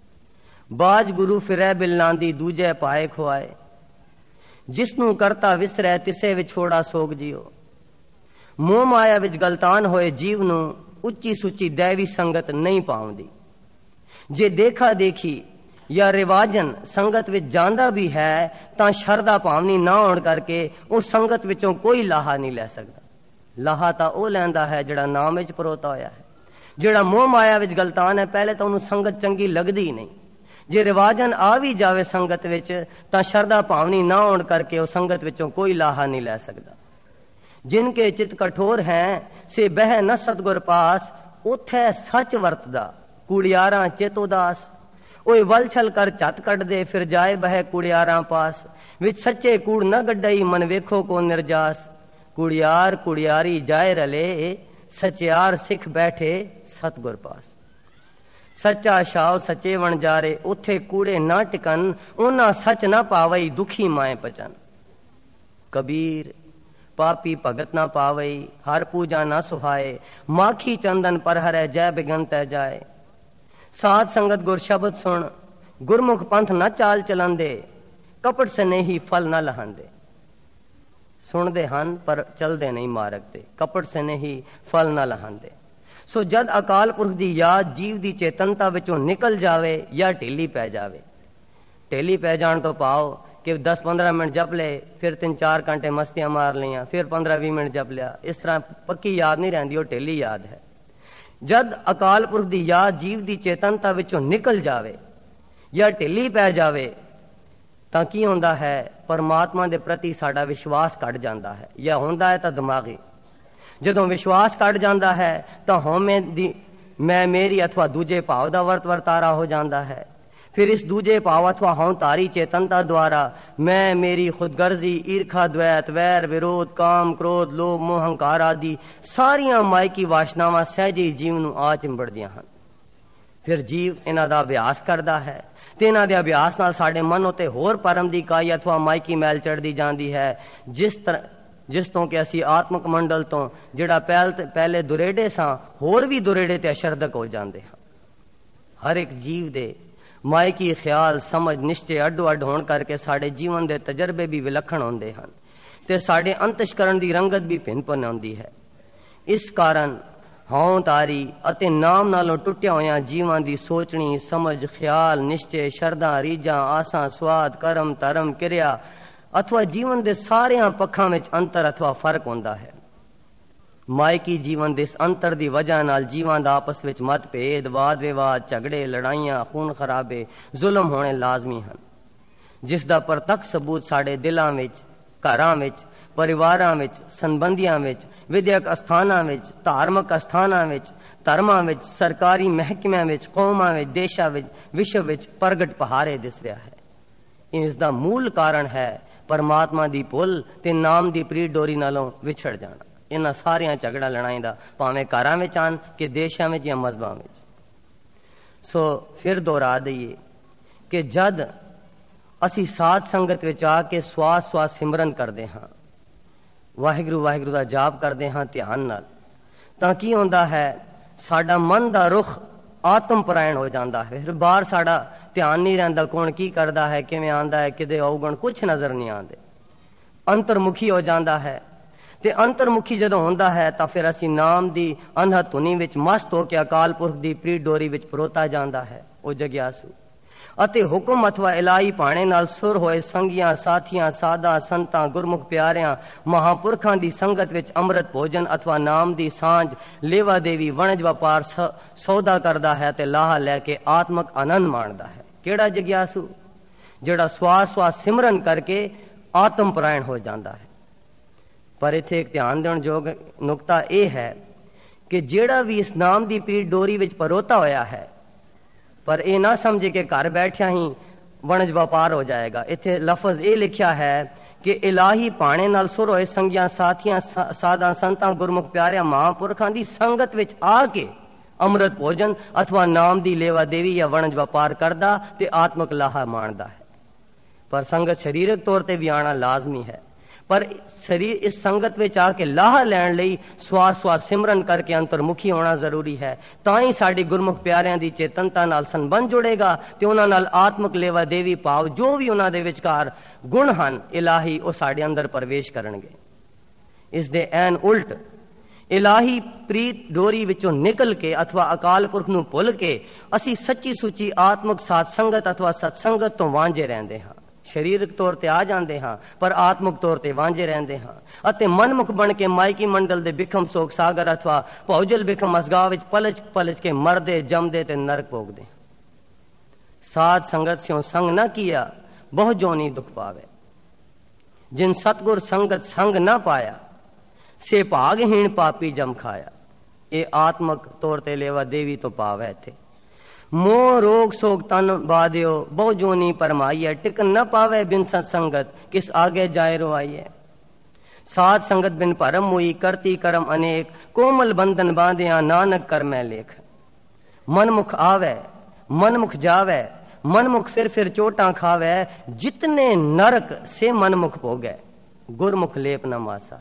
ਬਾਜ ਗੁਰੂ ਫਿਰੈ ਬਿਲਾਂਦੀ ਦੂਜੇ ਪਾਏ ਖੁਆਏ। ਜਿਸ ਨੂੰ ਕਰਤਾ ਵਿਸਰੈ ਤਿਸੇ ਵਿਛੋੜਾ ਸੋਗ ਜਿਓ। ਮੋਹ ਮਾਇਆ ਵਿੱਚ ਗਲਤਾਨ ਹੋਏ ਜੀਵ ਨੂੰ ਉੱਚੀ ਸੁੱਚੀ ਦੈਵੀ ਸੰਗਤ ਨਹੀਂ ਪਾਉਂਦੀ। ਜੇ ਦੇਖਾ ਦੇਖੀ ਜਾਂ ਰਿਵਾਜਨ ਸੰਗਤ ਵਿੱਚ ਜਾਂਦਾ ਵੀ ਹੈ ਤਾਂ ਸ਼ਰਧਾ ਭਾਵਨੀ ਨਾ ਹੋਣ ਕਰਕੇ ਉਹ ਸੰਗਤ ਵਿੱਚੋਂ ਕੋਈ ਲਾਹਾ ਨਹੀਂ ਲੈ ਸਕਦਾ। ਲਾਹਾ ਤਾਂ ਉਹ ਲੈਂਦਾ ਹੈ ਜਿਹੜਾ ਨਾਮ ਵਿੱਚ ਪਰੋਤਾ ਹੋਇਆ ਹੈ। ਜਿਹੜਾ ਮੋਹ ਮਾਇਆ ਵਿੱਚ ਗਲਤਾਨ ਹੈ, ਪਹਿਲੇ ਤਾਂ ਉਹਨੂੰ ਸੰਗਤ ਚੰਗੀ ਲੱਗਦੀ ਨਹੀਂ। ਜੇ ਰਿਵਾਜਨ ਆ ਵੀ ਜਾਵੇ ਸੰਗਤ ਵਿੱਚ ਤਾਂ ਸ਼ਰਧਾ ਭਾਵਨੀ ਨਾ ਹੋਣ ਕਰਕੇ ਉਹ ਸੰਗਤ ਵਿੱਚੋਂ ਕੋਈ ਲਾਹਾ ਨਹੀਂ ਲੈ ਸਕਦਾ। ਜਿਨਕੇ ਚਿਤ ਕਠੋਰ ਹੈ ਸੇ ਬਹਿ ਨ ਸਤਗੁਰ ਪਾਸ। ਉਥੇ ਸੱਚ ਵਰਤਦਾ ਕੁੜਿਆਰਾਂ ਚਿਤ ਉਦਾਸ। ਓਏ ਵਲ ਛਲ ਕਰ ਝੱਤ ਕੱਢ ਦੇ ਫਿਰ ਜਾਏ ਬਹਿ ਕੁੜਿਆਰਾਂ ਪਾਸ। ਵਿੱਚ ਸੱਚੇ ਕੂੜ ਨਾ ਗੱਡਈ ਮਨ ਵੇਖੋ ਕੋ ਨਿਰਜਾਸ। ਕੁੜਿਆਰ ਕੁੜਿਆਰੀ ਜਾਏ ਰਲੇ ਸਚਿਆਰ ਸਿੱਖ ਬੈਠੇ ਸਤਗੁਰ ਪਾਸ। ਸੱਚਾ ਸ਼ਾਉ ਸੱਚੇ ਵਣ ਜਾਰੇ ਉਥੇ ਕੂੜੇ ਨਾ ਟਿਕਨ। ਉਹਨਾਂ ਸੱਚ ਨਾ ਪਾਵਈ ਦੁਖੀ ਮਾਏ ਪਚਨ। ਕਬੀਰ ਪਾਪੀ ਭਗਤ ਨਾ ਪਾਵਈ ਹਰ ਪੂਜਾ ਨਾ ਸੁਹਾਏ। ਮਾਖੀ ਚੰਦਨ ਪਰ ਹਰੈ ਜੈ ਬਿਗਨ ਤੈ ਜਾਏ। ਸਾਧ ਸੰਗਤ ਗੁਰ ਸ਼ਬਦ ਸੁਣ ਗੁਰਮੁਖ ਪੰਥ ਨਾ ਚਾਲ ਚਲਾਂਦੇ। ਕਪਟ ਸਨੇਹੀ ਫਲ ਨਾ ਲਹਾਂਦੇ। ਸੁਣਦੇ ਹਨ ਪਰ ਚਲਦੇ ਨਹੀਂ ਮਾਰਗ ਤੇ। ਕਪਟ ਸਨੇਹੀ ਫਲ ਨਾ ਲਹਾਂਦੇ। ਸੋ ਜਦ ਅਕਾਲ ਪੁਰਖ ਦੀ ਯਾਦ ਜੀਵ ਦੀ ਚੇਤਨਤਾ ਵਿੱਚੋਂ ਨਿਕਲ ਜਾਵੇ ਜਾਂ ਢਿੱਲੀ ਪੈ ਜਾਵੇ। ਢਿੱਲੀ ਪੈ ਜਾਣ ਤੋਂ ਪਾਓ ਕਿ ਦਸ ਪੰਦਰਾਂ ਮਿੰਟ ਜਪ ਲਏ, ਫਿਰ ਤਿੰਨ ਚਾਰ ਘੰਟੇ ਮਸਤੀਆਂ ਮਾਰ ਲਈਆਂ, ਫਿਰ ਪੰਦਰਾਂ ਵੀਹ ਮਿੰਟ ਜਪ ਲਿਆ। ਇਸ ਤਰ੍ਹਾਂ ਪੱਕੀ ਯਾਦ ਨਹੀਂ ਰਹਿੰਦੀ, ਉਹ ਢਿੱਲੀ ਯਾਦ ਹੈ। ਜਦ ਅਕਾਲ ਪੁਰਖ ਦੀ ਯਾਦ ਜੀਵ ਦੀ ਚੇਤਨਤਾ ਵਿੱਚੋਂ ਨਿਕਲ ਜਾਵੇ ਜਾਂ ਢਿੱਲੀ ਪੈ ਜਾਵੇ ਤਾਂ ਕੀ ਹੁੰਦਾ ਹੈ? ਪਰਮਾਤਮਾ ਦੇ ਪ੍ਰਤੀ ਸਾਡਾ ਵਿਸ਼ਵਾਸ ਘਟ ਜਾਂਦਾ ਹੈ। ਜਾਂ ਹੁੰਦਾ ਹੈ ਤਾਂ ਦਿਮਾਗੀ। ਜਦੋਂ ਵਿਸ਼ਵਾਸ ਘਟ ਜਾਂਦਾ ਹੈ ਤਾਂ ਹਉਮੈ ਦੀ ਮੈਂ ਮੇਰੀ ਅਥਵਾ ਦੂਜੇ ਭਾਵ ਦਾ ਵਰਤ ਵਰਤਾਰਾ ਹੋ ਜਾਂਦਾ ਹੈ। ਫਿਰ ਇਸ ਦੂਜੇ ਭਾਵ ਅਥਵਾ ਹਉਤਾਰੀ ਚੇਤਨਤਾ ਦੁਆਰਾ ਮੈਂ ਮੇਰੀ ਖੁਦਗਰਜ਼ੀ, ਈਰਖਾ, ਦ્વੈਤ, ਵੈਰ, ਵਿਰੋਧ, ਕਾਮ, ਕ੍ਰੋਧ, ਲੋਭ, ਮੋਹ, ਹੰਕਾਰ ਆਦਿ ਸਾਰੀਆਂ ਮਾਇਕੀ ਵਾਸ਼ਨਾਵਾਂ ਸਹਿਜੇ ਜੀਵ ਨੂੰ ਆ ਚਿੰਬੜਦੀਆਂ ਹਨ। ਫਿਰ ਜੀਵ ਇਹਨਾਂ ਦਾ ਅਭਿਆਸ ਕਰਦਾ ਹੈ ਤੇ ਇਹਨਾਂ ਦੇ ਅਭਿਆਸ ਨਾਲ ਸਾਡੇ ਮਨ ਉੱਤੇ ਹੋਰ ਪਰਮ ਦੀ ਕਾਈ ਅਥਵਾ ਮਾਇਕੀ ਮੈਲ ਚੜਦੀ ਜਾਂਦੀ ਹੈ, ਜਿਸ ਤਰ੍ਹਾਂ ਜਿਸ ਤੋਂ ਕਿ ਅਸੀਂ ਆਤਮਕ ਮੰਡਲ ਤੋਂ ਜਿਹੜਾ ਪਹਿਲ ਪਹਿਲੇ ਦੁਰੇੜੇ ਸਾਂ ਹੋਰ ਵੀ ਦੁਰੇੜੇ ਤੇ ਅਸ਼ਰਦਕ ਹੋ ਜਾਂਦੇ ਹਾਂ। ਹਰ ਇੱਕ ਜੀਵ ਦੇ ਮਾਇਕੀ ਖਿਆਲ, ਸਮਝ, ਨਿਸ਼ਚੇ ਅੱਡੋ ਅੱਡ ਹੋਣ ਕਰਕੇ ਸਾਡੇ ਜੀਵਨ ਦੇ ਤਜਰਬੇ ਵੀ ਵਿਲੱਖਣ ਹੁੰਦੇ ਹਨ ਤੇ ਸਾਡੇ ਅੰਤਸ਼ਕਰਨ ਦੀ ਰੰਗਤ ਵੀ ਭਿੰਨ ਭਿੰਨ ਹੁੰਦੀ ਹੈ। ਇਸ ਕਾਰਨ ਹਉ ਤਾਰੀ ਅਤੇ ਨਾਮ ਨਾਲੋਂ ਟੁੱਟਿਆ ਹੋਇਆਂ ਜੀਵਾਂ ਦੀ ਸੋਚਣੀ, ਸਮਝ, ਖਿਆਲ, ਨਿਸ਼ਚੇ, ਸ਼ਰਧਾ, ਰੀਝਾਂ, ਆਸਾਂ, ਸਵਾਦ, ਕਰਮ, ਧਰਮ, ਕਿਰਿਆ ਅਥਵਾ ਜੀਵਨ ਦੇ ਸਾਰਿਆਂ ਪੱਖਾਂ ਵਿੱਚ ਅੰਤਰ ਅਥਵਾ ਫਰਕ ਹੁੰਦਾ ਹੈ। ਮਾਇਕੀ ਜੀਵਨ ਦੇ ਇਸ ਅੰਤਰ ਦੀ ਵਜ੍ਹਾ ਨਾਲ ਜੀਵਾਂ ਦਾ ਆਪਸ ਵਿੱਚ ਮਤਭੇਦ, ਵਾਦ ਵਿਵਾਦ, ਝਗੜੇ, ਲੜਾਈਆਂ, ਖੂਨ ਖਰਾਬੇ, ਜ਼ੁਲਮ ਹੋਣੇ ਲਾਜ਼ਮੀ ਹਨ, ਜਿਸ ਦਾ ਪ੍ਰਤੱਖ ਸਬੂਤ ਸਾਡੇ ਦਿਲਾਂ ਵਿੱਚ, ਘਰਾਂ ਵਿੱਚ, ਪਰਿਵਾਰਾਂ ਵਿੱਚ, ਸੰਬੰਧੀਆਂ ਵਿੱਚ, ਵਿਦਿਅਕ ਅਸਥਾਨਾਂ ਵਿੱਚ, ਧਾਰਮਿਕ ਅਸਥਾਨਾਂ ਵਿੱਚ, ਧਰਮਾਂ ਵਿੱਚ, ਸਰਕਾਰੀ ਮਹਿਕਮਿਆਂ ਵਿੱਚ, ਕੌਮਾਂ ਵਿੱਚ, ਦੇਸ਼ਾਂ ਵਿੱਚ, ਵਿਸ਼ਵ ਵਿੱਚ ਪ੍ਰਗਟ ਪਹਾਰੇ ਦਿਸ ਰਿਹਾ ਹੈ। ਇਸ ਦਾ ਮੂਲ ਕਾਰਨ ਹੈ ਪਰਮਾਤਮਾ ਦੀ ਭੁੱਲ ਤੇ ਨਾਮ ਦੀ ਪ੍ਰੀਤ ਡੋਰੀ ਨਾਲੋਂ ਵਿਛੜ ਜਾਣਾ। ਇਹਨਾਂ ਸਾਰੀਆਂ ਝਗੜਾ ਲੜਾਈ ਦਾ ਭਾਵੇਂ ਘਰਾਂ ਵਿੱਚ ਆਣ ਕਿ ਦੇਸ਼ਾਂ ਵਿੱਚ ਜਾਂ ਮਜ਼ਹਬਾਂ ਵਿੱਚ। ਸੋ ਫਿਰ ਦੁਹਰਾ ਦਈਏ ਕਿ ਜਦ ਅਸੀਂ ਸਾਧ ਸੰਗਤ ਵਿੱਚ ਆ ਕੇ ਸਵਾਸ ਸਵਾਸ ਸਿਮਰਨ ਕਰਦੇ ਹਾਂ, ਵਾਹਿਗੁਰੂ ਵਾਹਿਗੁਰੂ ਦਾ ਜਾਪ ਕਰਦੇ ਹਾਂ ਧਿਆਨ ਨਾਲ, ਤਾਂ ਕੀ ਹੁੰਦਾ ਹੈ? ਸਾਡਾ ਮਨ ਦਾ ਰੁਖ ਆਤਮ ਪਰਾਇਣ ਹੋ ਜਾਂਦਾ ਹੈ। ਫਿਰ ਬਾਹਰ ਸਾਡਾ ਧਿਆਨ ਨਹੀਂ ਰਹਿੰਦਾ, ਕੌਣ ਕੀ ਕਰਦਾ ਹੈ, ਕਿਵੇਂ ਆਉਂਦਾ ਹੈ, ਕਿਤੇ ਔਗਣ ਕੁਛ ਨਜ਼ਰ ਨਹੀਂ ਆਉਂਦੇ। ਅੰਤਰਮੁਖੀ ਹੋ ਜਾਂਦਾ ਹੈ ਤੇ ਅੰਤਰਮੁਖੀ ਜਦੋਂ ਹੁੰਦਾ ਹੈ ਤਾਂ ਫਿਰ ਅਸੀਂ ਨਾਮ ਦੀ ਅਨਹਦ ਧੁਨੀ ਵਿੱਚ ਮਸਤ ਹੋ ਕੇ ਅਕਾਲ ਪੁਰਖ ਦੀ ਪ੍ਰੀਤ ਡੋਰੀ ਵਿੱਚ ਪਰੋਤਾ ਜਾਂਦਾ ਹੈ ਉਹ ਜਗਿਆਸੂ। ਅਤੇ ਹੁਕਮ ਅਥਵਾ ਇਲਾਹੀ ਭਾਣੇ ਨਾਲ ਸੁਰ ਹੋਏ ਸੰਗੀਆਂ, ਸਾਥੀਆਂ, ਸਾਧਾਂ, ਸੰਤਾਂ, ਗੁਰਮੁਖ ਪਿਆਰਿਆਂ, ਮਹਾਂਪੁਰਖਾਂ ਦੀ ਸੰਗਤ ਵਿੱਚ ਅੰਮ੍ਰਿਤ ਭੋਜਨ ਅਥਵਾ ਨਾਮ ਦੀ ਸਾਂਝ, ਲੇਵਾ ਦੇਵੀ, ਵਣਜ ਵਪਾਰ ਸੌਦਾ ਕਰਦਾ ਹੈ ਤੇ ਲਾਹਾ ਲੈ ਕੇ ਆਤਮਕ ਆਨੰਦ ਮਾਣਦਾ ਹੈ। ਕਿਹੜਾ ਜਗਿਆਸੂ? ਜਿਹੜਾ ਸਵਾਸ ਸਵਾਸ ਸਿਮਰਨ ਕਰਕੇ ਆਤਮ ਪਰਾਇਣ ਹੋ ਜਾਂਦਾ ਹੈ। ਪਰ ਇੱਥੇ ਇੱਕ ਧਿਆਨ ਦੇਣ ਯੋਗ ਨੁਕਤਾ ਇਹ ਹੈ ਕਿ ਜਿਹੜਾ ਵੀ ਇਸ ਨਾਮ ਦੀ ਪੀੜ ਡੋਰੀ ਵਿੱਚ ਪਰੋਤਾ ਹੋਇਆ ਹੈ, ਪਰ ਇਹ ਨਾ ਸਮਝੇ ਕਿ ਘਰ ਬੈਠਿਆ ਹੀ ਵਣਜ ਵਪਾਰ ਹੋ ਜਾਏਗਾ। ਇੱਥੇ ਲਫ਼ਜ਼ ਇਹ ਲਿਖਿਆ ਹੈ ਕਿ ਇਲਾਹੀ ਭਾਣੇ ਨਾਲ ਸੁਰ ਹੋਏ ਸੰਗੀਆਂ ਸਾਥੀਆਂ ਸਾਧਾਂ ਸੰਤਾਂ ਗੁਰਮੁਖ ਪਿਆਰਿਆਂ ਮਹਾਂਪੁਰਖਾਂ ਦੀ ਸੰਗਤ ਵਿੱਚ ਆ ਕੇ ਅੰਮ੍ਰਿਤ ਭੋਜਨ ਅਥਵਾ ਨਾਮ ਦੀ ਲੇਵਾ ਦੇਵੀ ਜਾਂ ਵਣਜ ਵਪਾਰ ਕਰਦਾ ਤੇ ਆਤਮਕ ਲਾਹਾ ਮਾਣਦਾ ਹੈ। ਪਰ ਸੰਗਤ ਸਰੀਰਕ ਤੌਰ ਤੇ ਵੀ ਆਣਾ ਲਾਜ਼ਮੀ ਹੈ, ਪਰ ਸਰੀਰ ਇਸ ਸੰਗਤ ਵਿੱਚ ਆ ਕੇ ਲਾਹਾ ਲੈਣ ਲਈ ਸਵਾਸ ਸਵਾਸ ਸਿਮਰਨ ਕਰਕੇ ਅੰਤਰਮੁਖੀ ਹੋਣਾ ਜ਼ਰੂਰੀ ਹੈ। ਤਾਂ ਹੀ ਸਾਡੀ ਗੁਰਮੁਖ ਪਿਆਰਿਆਂ ਦੀ ਚੇਤਨਤਾ ਨਾਲ ਸੰਬੰਧ ਜੁੜੇਗਾ ਤੇ ਉਹਨਾਂ ਨਾਲ ਆਤਮਕ ਲੇਵਾ ਦੇਵੀ ਭਾਵ ਜੋ ਵੀ ਉਹਨਾਂ ਦੇ ਵਿਚਕਾਰ ਗੁਣ ਹਨ ਇਲਾਹੀ, ਉਹ ਸਾਡੇ ਅੰਦਰ ਪ੍ਰਵੇਸ਼ ਕਰਨਗੇ। ਇਸ ਦੇ ਐਨ ਉਲਟ ਇਲਾਹੀ ਪ੍ਰੀਤ ਡੋਰੀ ਵਿੱਚੋਂ ਨਿਕਲ ਕੇ ਅਥਵਾ ਅਕਾਲ ਪੁਰਖ ਨੂੰ ਭੁੱਲ ਕੇ ਅਸੀਂ ਸੱਚੀ ਸੁੱਚੀ ਆਤਮਕ ਸਾਧ ਸੰਗਤ ਅਥਵਾ ਸਤਸੰਗਤ ਤੋਂ ਵਾਂਝੇ ਰਹਿੰਦੇ ਹਾਂ। ਸਰੀਰਕ ਤੌਰ ਤੇ ਆ ਜਾਂਦੇ ਹਾਂ ਪਰ ਆਤਮਕ ਤੌਰ ਤੇ ਵਾਂਝੇ ਰਹਿੰਦੇ ਹਾਂ ਅਤੇ ਮਨਮੁਖ ਬਣ ਕੇ ਮਾਇਕੀ ਮੰਡਲ ਦੇ ਬਿਖਮ ਸੋਗ ਸਾਗਰ ਅਥਵਾ ਭੌਜਲ ਬਿਖਮ ਅਸਗਾਹ ਵਿੱਚ ਪਲਚ ਪਲਚ ਕੇ ਮਰਦੇ ਜੰਮਦੇ ਤੇ ਨਰਕ ਭੋਗਦੇ। ਸਾਧ ਸੰਗਤ ਸਿਓ ਸੰਗ ਨਾ ਕੀਆ ਬਹੁ ਜੋਨੀ ਦੁਖ ਪਾਵੇ, ਜਿਨ ਸਤਗੁਰ ਸੰਗਤ ਸੰਗ ਨਾ ਪਾਇਆ ਸੇ ਭਾਗਹੀਣ ਪਾਪੀ ਜਮ ਖਾਇਆ। ਇਹ ਆਤਮਕ ਤੌਰ ਤੇ ਲੇਵਾ ਦੇਵੀ ਤੋਂ ਭਾਵ ਹੈ। ਇੱਥੇ मोह रोग सोग तन बाध्यो बहु जोनी परमाइए, टिक न पावे बिन सत्संगत किस आगे जाए रोआइए। साध संगत बिन परम मुई करती करम अनेक, कोमल बंधन बांधिया नानक कर मैं लेख। मनमुख आवे मनमुख जावे, मनमुख फिर फिर चोटा खावे, जितने नरक से मनमुख भोगे गुरमुख लेप न मासा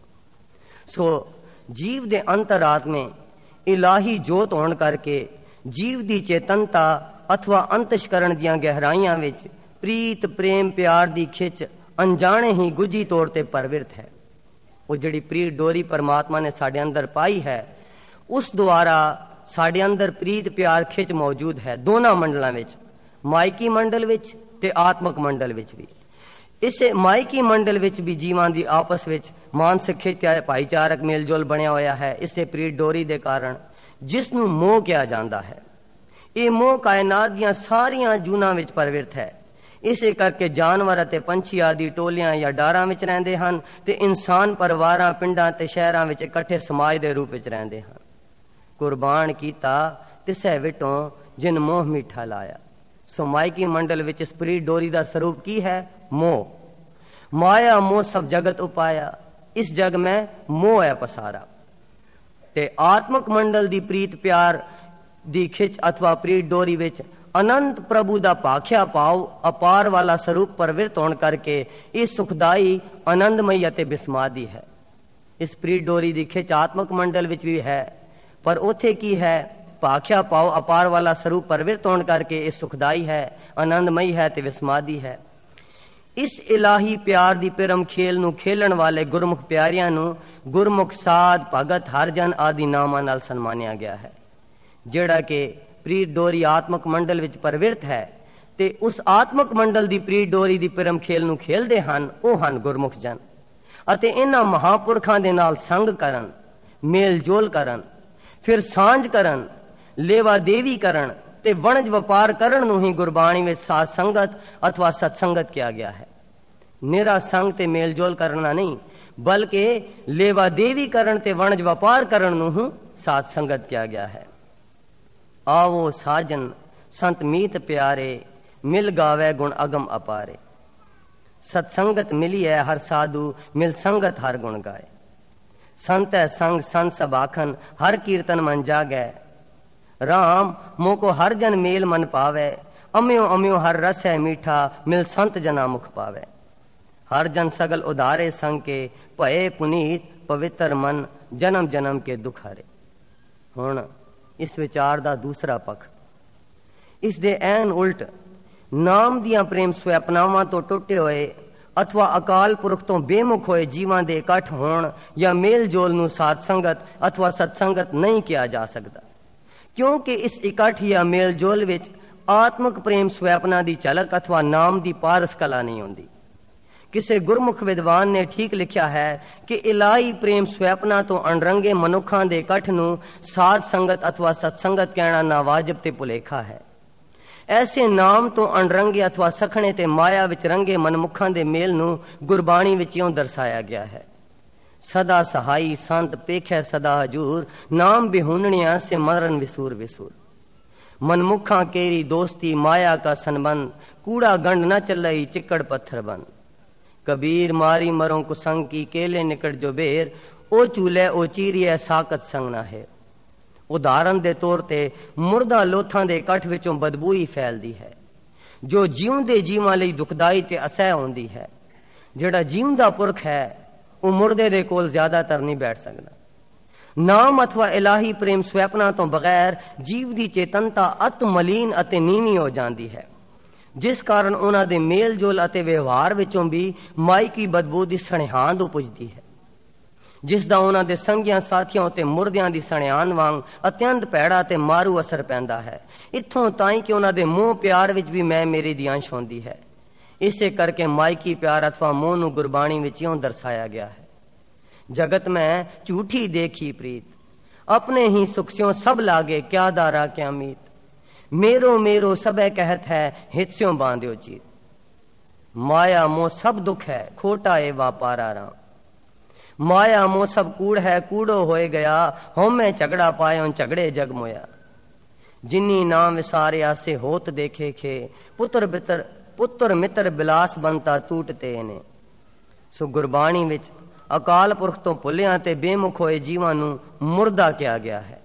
है। सो जीव दे अंतरात्मे इलाही जोत होण करके जीव दी चेतनता अथवा अंतशकरण दियां गहराइयां विच प्रीत प्रेम प्यार दी खिच अनजाने ही गुझी तौर ते परविरत है। वो जिहड़ी प्रीत डोरी परमात्मा ने साडे अंदर पाई है उस द्वारा साडे अंदर प्रीत प्यार खिच मौजूद है, दोनों मंडलां विच, मायकी मंडल विच ते आत्मक मंडल विच भी। इसे मायकी मंडल विच भी जीवां दी आपस विच मानसिक खिच भाईचारक मेलजोल बनिया होया है। इसे प्रीत डोरी दे कारण जिसनू मोह किया जाता है, ये मोह कायनात दियां सारियां जूनां विच परविरत है। इसे करके जानवर अते पंछी आदि टोलियां या डारां विच रहिंदे हन ते इंसान परिवारां पिंडां ते शहरां विच इकट्ठे समाज दे रूप विच रहिंदे हन। कुर्बान कीता तिसै विटों जिन मोह मीठा लाया। सो मायकी मंडल विच इस प्रीत डोरी दा स्वरूप की है? मोह। माया मोह सब जगत उपाया, इस जग में मोह है पसारा। ते आत्मक मंडल दी प्रीत प्यार दी खिच अथवा प्रीत डोरी विच अनंत प्रभु दा भाख्या पाव अपार वाला स्वरूप परविरत होण करके इस सुखदाई आनंदमयी अते बिस्मादी है। इस प्रीत डोरी दी खिच आत्मक मंडल विच भी है, पर ओथे की है? भाख्या पाव अपार वाला स्वरूप परविरत होण करके इस सुखदाई है, आनंदमयी है ते विस्मादी है। इस इलाही प्यार दी पिरम खेल नू खेलन वाले गुरमुख प्यारियां नू गुरमुख साध भगत हरजन आदि नामां नाल सन्मानिया गया है। जेड़ा के प्रीत डोरी आत्मक मंडल विच परविरत है ते उस आत्मक मंडल दी प्रीत डोरी दी पिरम खेल नू खेलदे हन, ओ हन गुरमुख जन। अते इन्हां महापुरखां दे नाल संग करन, मेल जोल करन, फिर सांझ करन, लेवा देवी करन ते वणज वपार करन नू ही गुरबाणी विच साध संगत अथवा सत्संगत किया गया है। निरा संग ते मेल जोल करना नहीं, बल्कि लेवा देवी करण ते वणज वपार करण नू ही साध संगत किया गया है। आवो साजन संत मीत प्यारे, मिल गावे गुण अगम अपारे। सत्संगत मिली है हर साधु, मिल संगत हर गुण गाए। संत है संग संत सब आखन, हर कीर्तन मन जागे। राम मोको हर जन मेल मन पावे, अम्यो अम्यो हर रस है मीठा, मिल संत जना मुख पावे। हर जन सगल उदारे संग के, भये पुनीत पवित्र मन, जन्म जन्म के दुख हरे। हुण इस विचार दा दूसरा पक्ष, इस दे ऐन उल्ट नाम दियां प्रेम स्वैपनावां तो टुटे होए अथवा अकाल पुरख तो बेमुख होए जीवां दे इकट्ठ होण या मेल जोल नू साध संगत अथवा सत्संगत नहीं किया जा सकता, क्योंकि इस इकट्ठ या मेल जोल विच आत्मक प्रेम स्वैपना दी झलक अथवा नाम दी पारस कला नहीं होंदी। किसे गुरमुख विद्वान ने ठीक लिखा है कि इलाही प्रेम स्वैपना तो अणरंगे मनुखां दे इकट्ठ नू साध संगत अथवा सत्संगत कहना ना वाजिब ते भुलेखा है। ਐਸੇ ਨਾਮ ਤੋਂ ਅਣਰੰਗੇ ਅਥਵਾ ਸਖਣੇ ਤੇ ਮਾਇਆ ਵਿੱਚ ਰੰਗੇ ਮਨਮੁਖਾਂ ਦੇ ਮੇਲ ਨੂੰ ਗੁਰਬਾਣੀ ਵਿੱਚ ਇਉਂ ਦਰਸਾਇਆ ਗਿਆ ਹੈ। ਸਦਾ ਸਹਾਈ ਸੰਤ ਪੇਖੈ ਸਦਾ ਹਜੂਰ, ਨਾਮ ਬਿਹੁਨਣਿਆ ਸੇ ਮਰਨ ਵਿਸੂਰ ਵਿਸੂਰ। मनमुखा केरी दोस्ती माया का संबंध, कूड़ा गंड न चलई चिकड़ पत्थर बंद। कबीर मारी मरों कुसंग की केले निकट जो बेर, ओ चूल्हे ओ चीरिए साकत संग ना है। उदाहरण दे तौर ते मुर्दा लोथां दे कठ विचों बदबू ही फैलदी है, जो जीवंदे जीवां लई दुखदाई ते असह होंदी है। जिहड़ा जीवंदा पुरख है वो मुर्दे दे कोल ज्यादातर नहीं बैठ सकदा। नाम अथवा इलाही प्रेम स्वैपना तो बगैर जीव दी चेतनता अत मलीन अते नीवी हो जाती है, जिस कारण उन्हां दे मेल जोल अते व्यवहार विचों भी माई की बदबू दी सणिहांद उपजदी है, जिसदा उन्हां दे संगियां साथियां ते मुर्दियां दी सणिहांद वांग अत्यंत पैड़ा ते मारू असर पैंदा है। इत्थों ताई कि उन्हां दे मोह प्यार विच भी मैं मेरी दी अंश होंदी है। इसे करके मायकी प्यार अथवा मोह नूं गुरबाणी विच इउं दर्शाया गया है। जगत में झूठी देखी प्रीत, अपने ही सुख स्यों सब लागे, क्या दारा क्या मीत। मेरो मेरो सबे कहत है, हित स्यों बांध्यो चीत। माया मोह सब दुख है, खोटा ए वापारा राम। माया मोह सब कूड़ है, कूड़ो होए गया, होमे झगड़ा पायो झगड़े जग मोया। जिन्नी नाम विसारिया से होत देखे खे, पुत्र बितर पुत्र मित्र बिलास बनता टूटते ने। सो गुरबाणी विच अकाल पुरख तो भुलिया ते बेमुख होए जीवां नूं मुर्दा किया गया है।